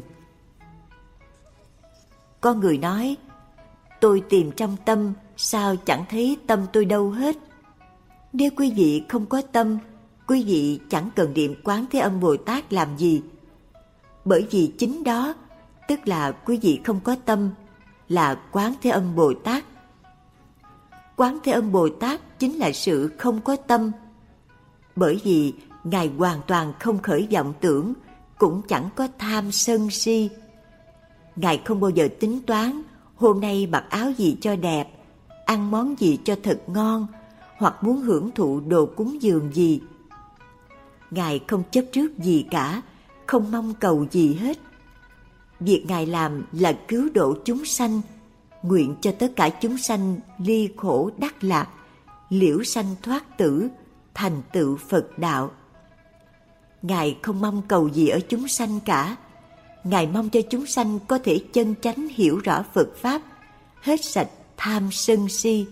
Có người nói, tôi tìm trong tâm, sao chẳng thấy tâm tôi đâu hết. Nếu quý vị không có tâm, quý vị chẳng cần niệm Quán Thế Âm Bồ Tát làm gì. Bởi vì chính đó, tức là quý vị không có tâm, là Quán Thế Âm Bồ Tát. Quán Thế Âm Bồ Tát chính là sự không có tâm. Bởi vì Ngài hoàn toàn không khởi vọng tưởng, cũng chẳng có tham sân si. Ngài không bao giờ tính toán hôm nay mặc áo gì cho đẹp, ăn món gì cho thật ngon, hoặc muốn hưởng thụ đồ cúng dường gì. Ngài không chấp trước gì cả, không mong cầu gì hết. Việc Ngài làm là cứu độ chúng sanh, nguyện cho tất cả chúng sanh ly khổ đắc lạc, liễu sanh thoát tử, thành tựu Phật đạo. Ngài không mong cầu gì ở chúng sanh cả. Ngài mong cho chúng sanh có thể chân chánh hiểu rõ Phật Pháp, hết sạch tham sân si.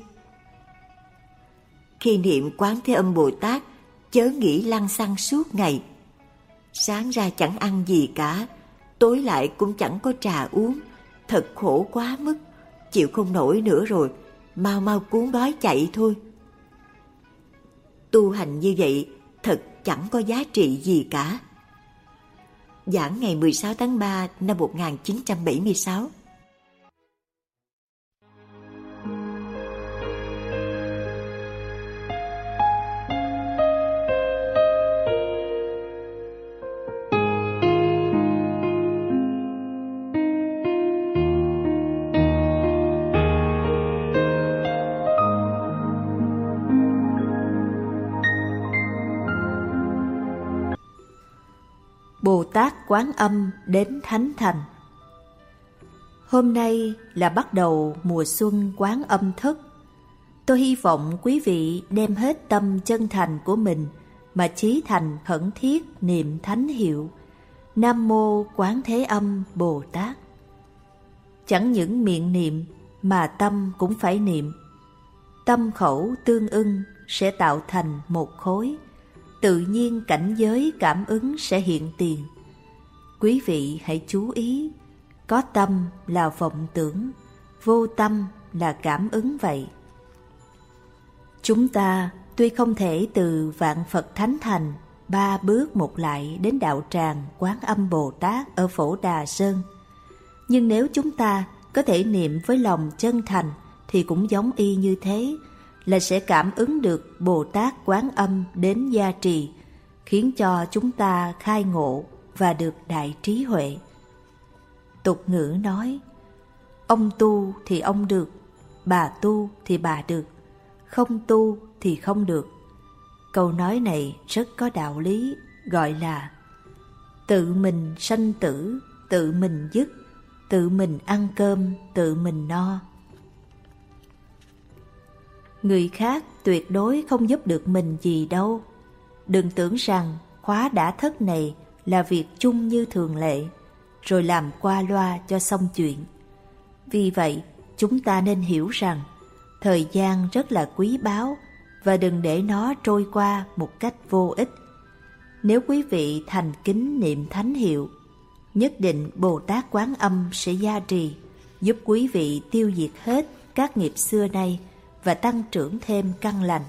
Khi niệm Quán Thế Âm Bồ Tát, chớ nghĩ lăng xăng suốt ngày. Sáng ra chẳng ăn gì cả, tối lại cũng chẳng có trà uống, thật khổ quá mức, chịu không nổi nữa rồi, mau mau cuốn gói chạy thôi. Tu hành như vậy thật chẳng có giá trị gì cả. Giảng ngày 16 tháng 3 năm 1976. Bồ Tát Quán Âm đến Thánh Thành. Hôm nay là bắt đầu mùa xuân Quán Âm Thất. Tôi hy vọng quý vị đem hết tâm chân thành của mình mà chí thành khẩn thiết niệm thánh hiệu Nam Mô Quán Thế Âm Bồ Tát. Chẳng những miệng niệm mà tâm cũng phải niệm. Tâm khẩu tương ưng sẽ tạo thành một khối. Tự nhiên cảnh giới cảm ứng sẽ hiện tiền. Quý vị hãy chú ý, có tâm là vọng tưởng, vô tâm là cảm ứng vậy. Chúng ta tuy không thể từ Vạn Phật Thánh Thành 3 bước một lại đến đạo tràng Quán Âm Bồ Tát ở Phổ Đà Sơn, nhưng nếu chúng ta có thể niệm với lòng chân thành thì cũng giống y như thế, là sẽ cảm ứng được Bồ Tát Quán Âm đến gia trì, khiến cho chúng ta khai ngộ và được đại trí huệ. Tục ngữ nói, ông tu thì ông được, bà tu thì bà được, không tu thì không được. Câu nói này rất có đạo lý, gọi là tự mình sanh tử, tự mình dứt, tự mình ăn cơm, tự mình no. Người khác tuyệt đối không giúp được mình gì đâu. Đừng tưởng rằng khóa đã thất này là việc chung như thường lệ, rồi làm qua loa cho xong chuyện. Vì vậy, chúng ta nên hiểu rằng thời gian rất là quý báu và đừng để nó trôi qua một cách vô ích. Nếu quý vị thành kính niệm thánh hiệu, nhất định Bồ Tát Quán Âm sẽ gia trì, giúp quý vị tiêu diệt hết các nghiệp xưa nay và tăng trưởng thêm căn lành.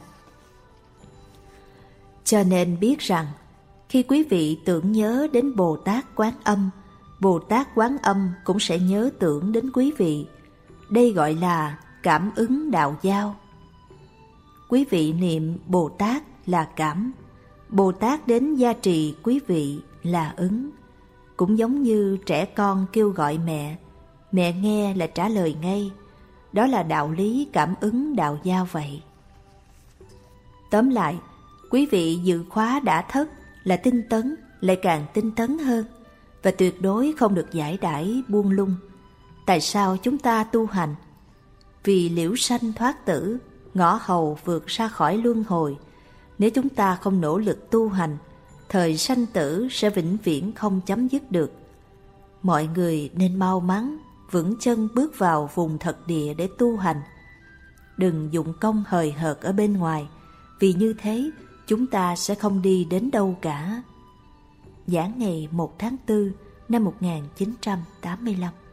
Cho nên biết rằng, khi quý vị tưởng nhớ đến Bồ Tát Quán Âm, Bồ Tát Quán Âm cũng sẽ nhớ tưởng đến quý vị. Đây gọi là cảm ứng đạo giao. Quý vị niệm Bồ Tát là cảm, Bồ Tát đến gia trì quý vị là ứng. Cũng giống như trẻ con kêu gọi mẹ, mẹ nghe là trả lời ngay. Đó là đạo lý cảm ứng đạo giao vậy. Tóm lại, quý vị dự khóa đã thất là tinh tấn, lại càng tinh tấn hơn, và tuyệt đối không được giải đãi buông lung. Tại sao chúng ta tu hành? Vì liễu sanh thoát tử, ngõ hầu vượt ra khỏi luân hồi. Nếu chúng ta không nỗ lực tu hành, thời sanh tử sẽ vĩnh viễn không chấm dứt được. Mọi người nên mau mắn, vững chân bước vào vùng thật địa để tu hành. Đừng dụng công hời hợt ở bên ngoài, vì như thế chúng ta sẽ không đi đến đâu cả. Giảng ngày 1 tháng 4 năm 1985.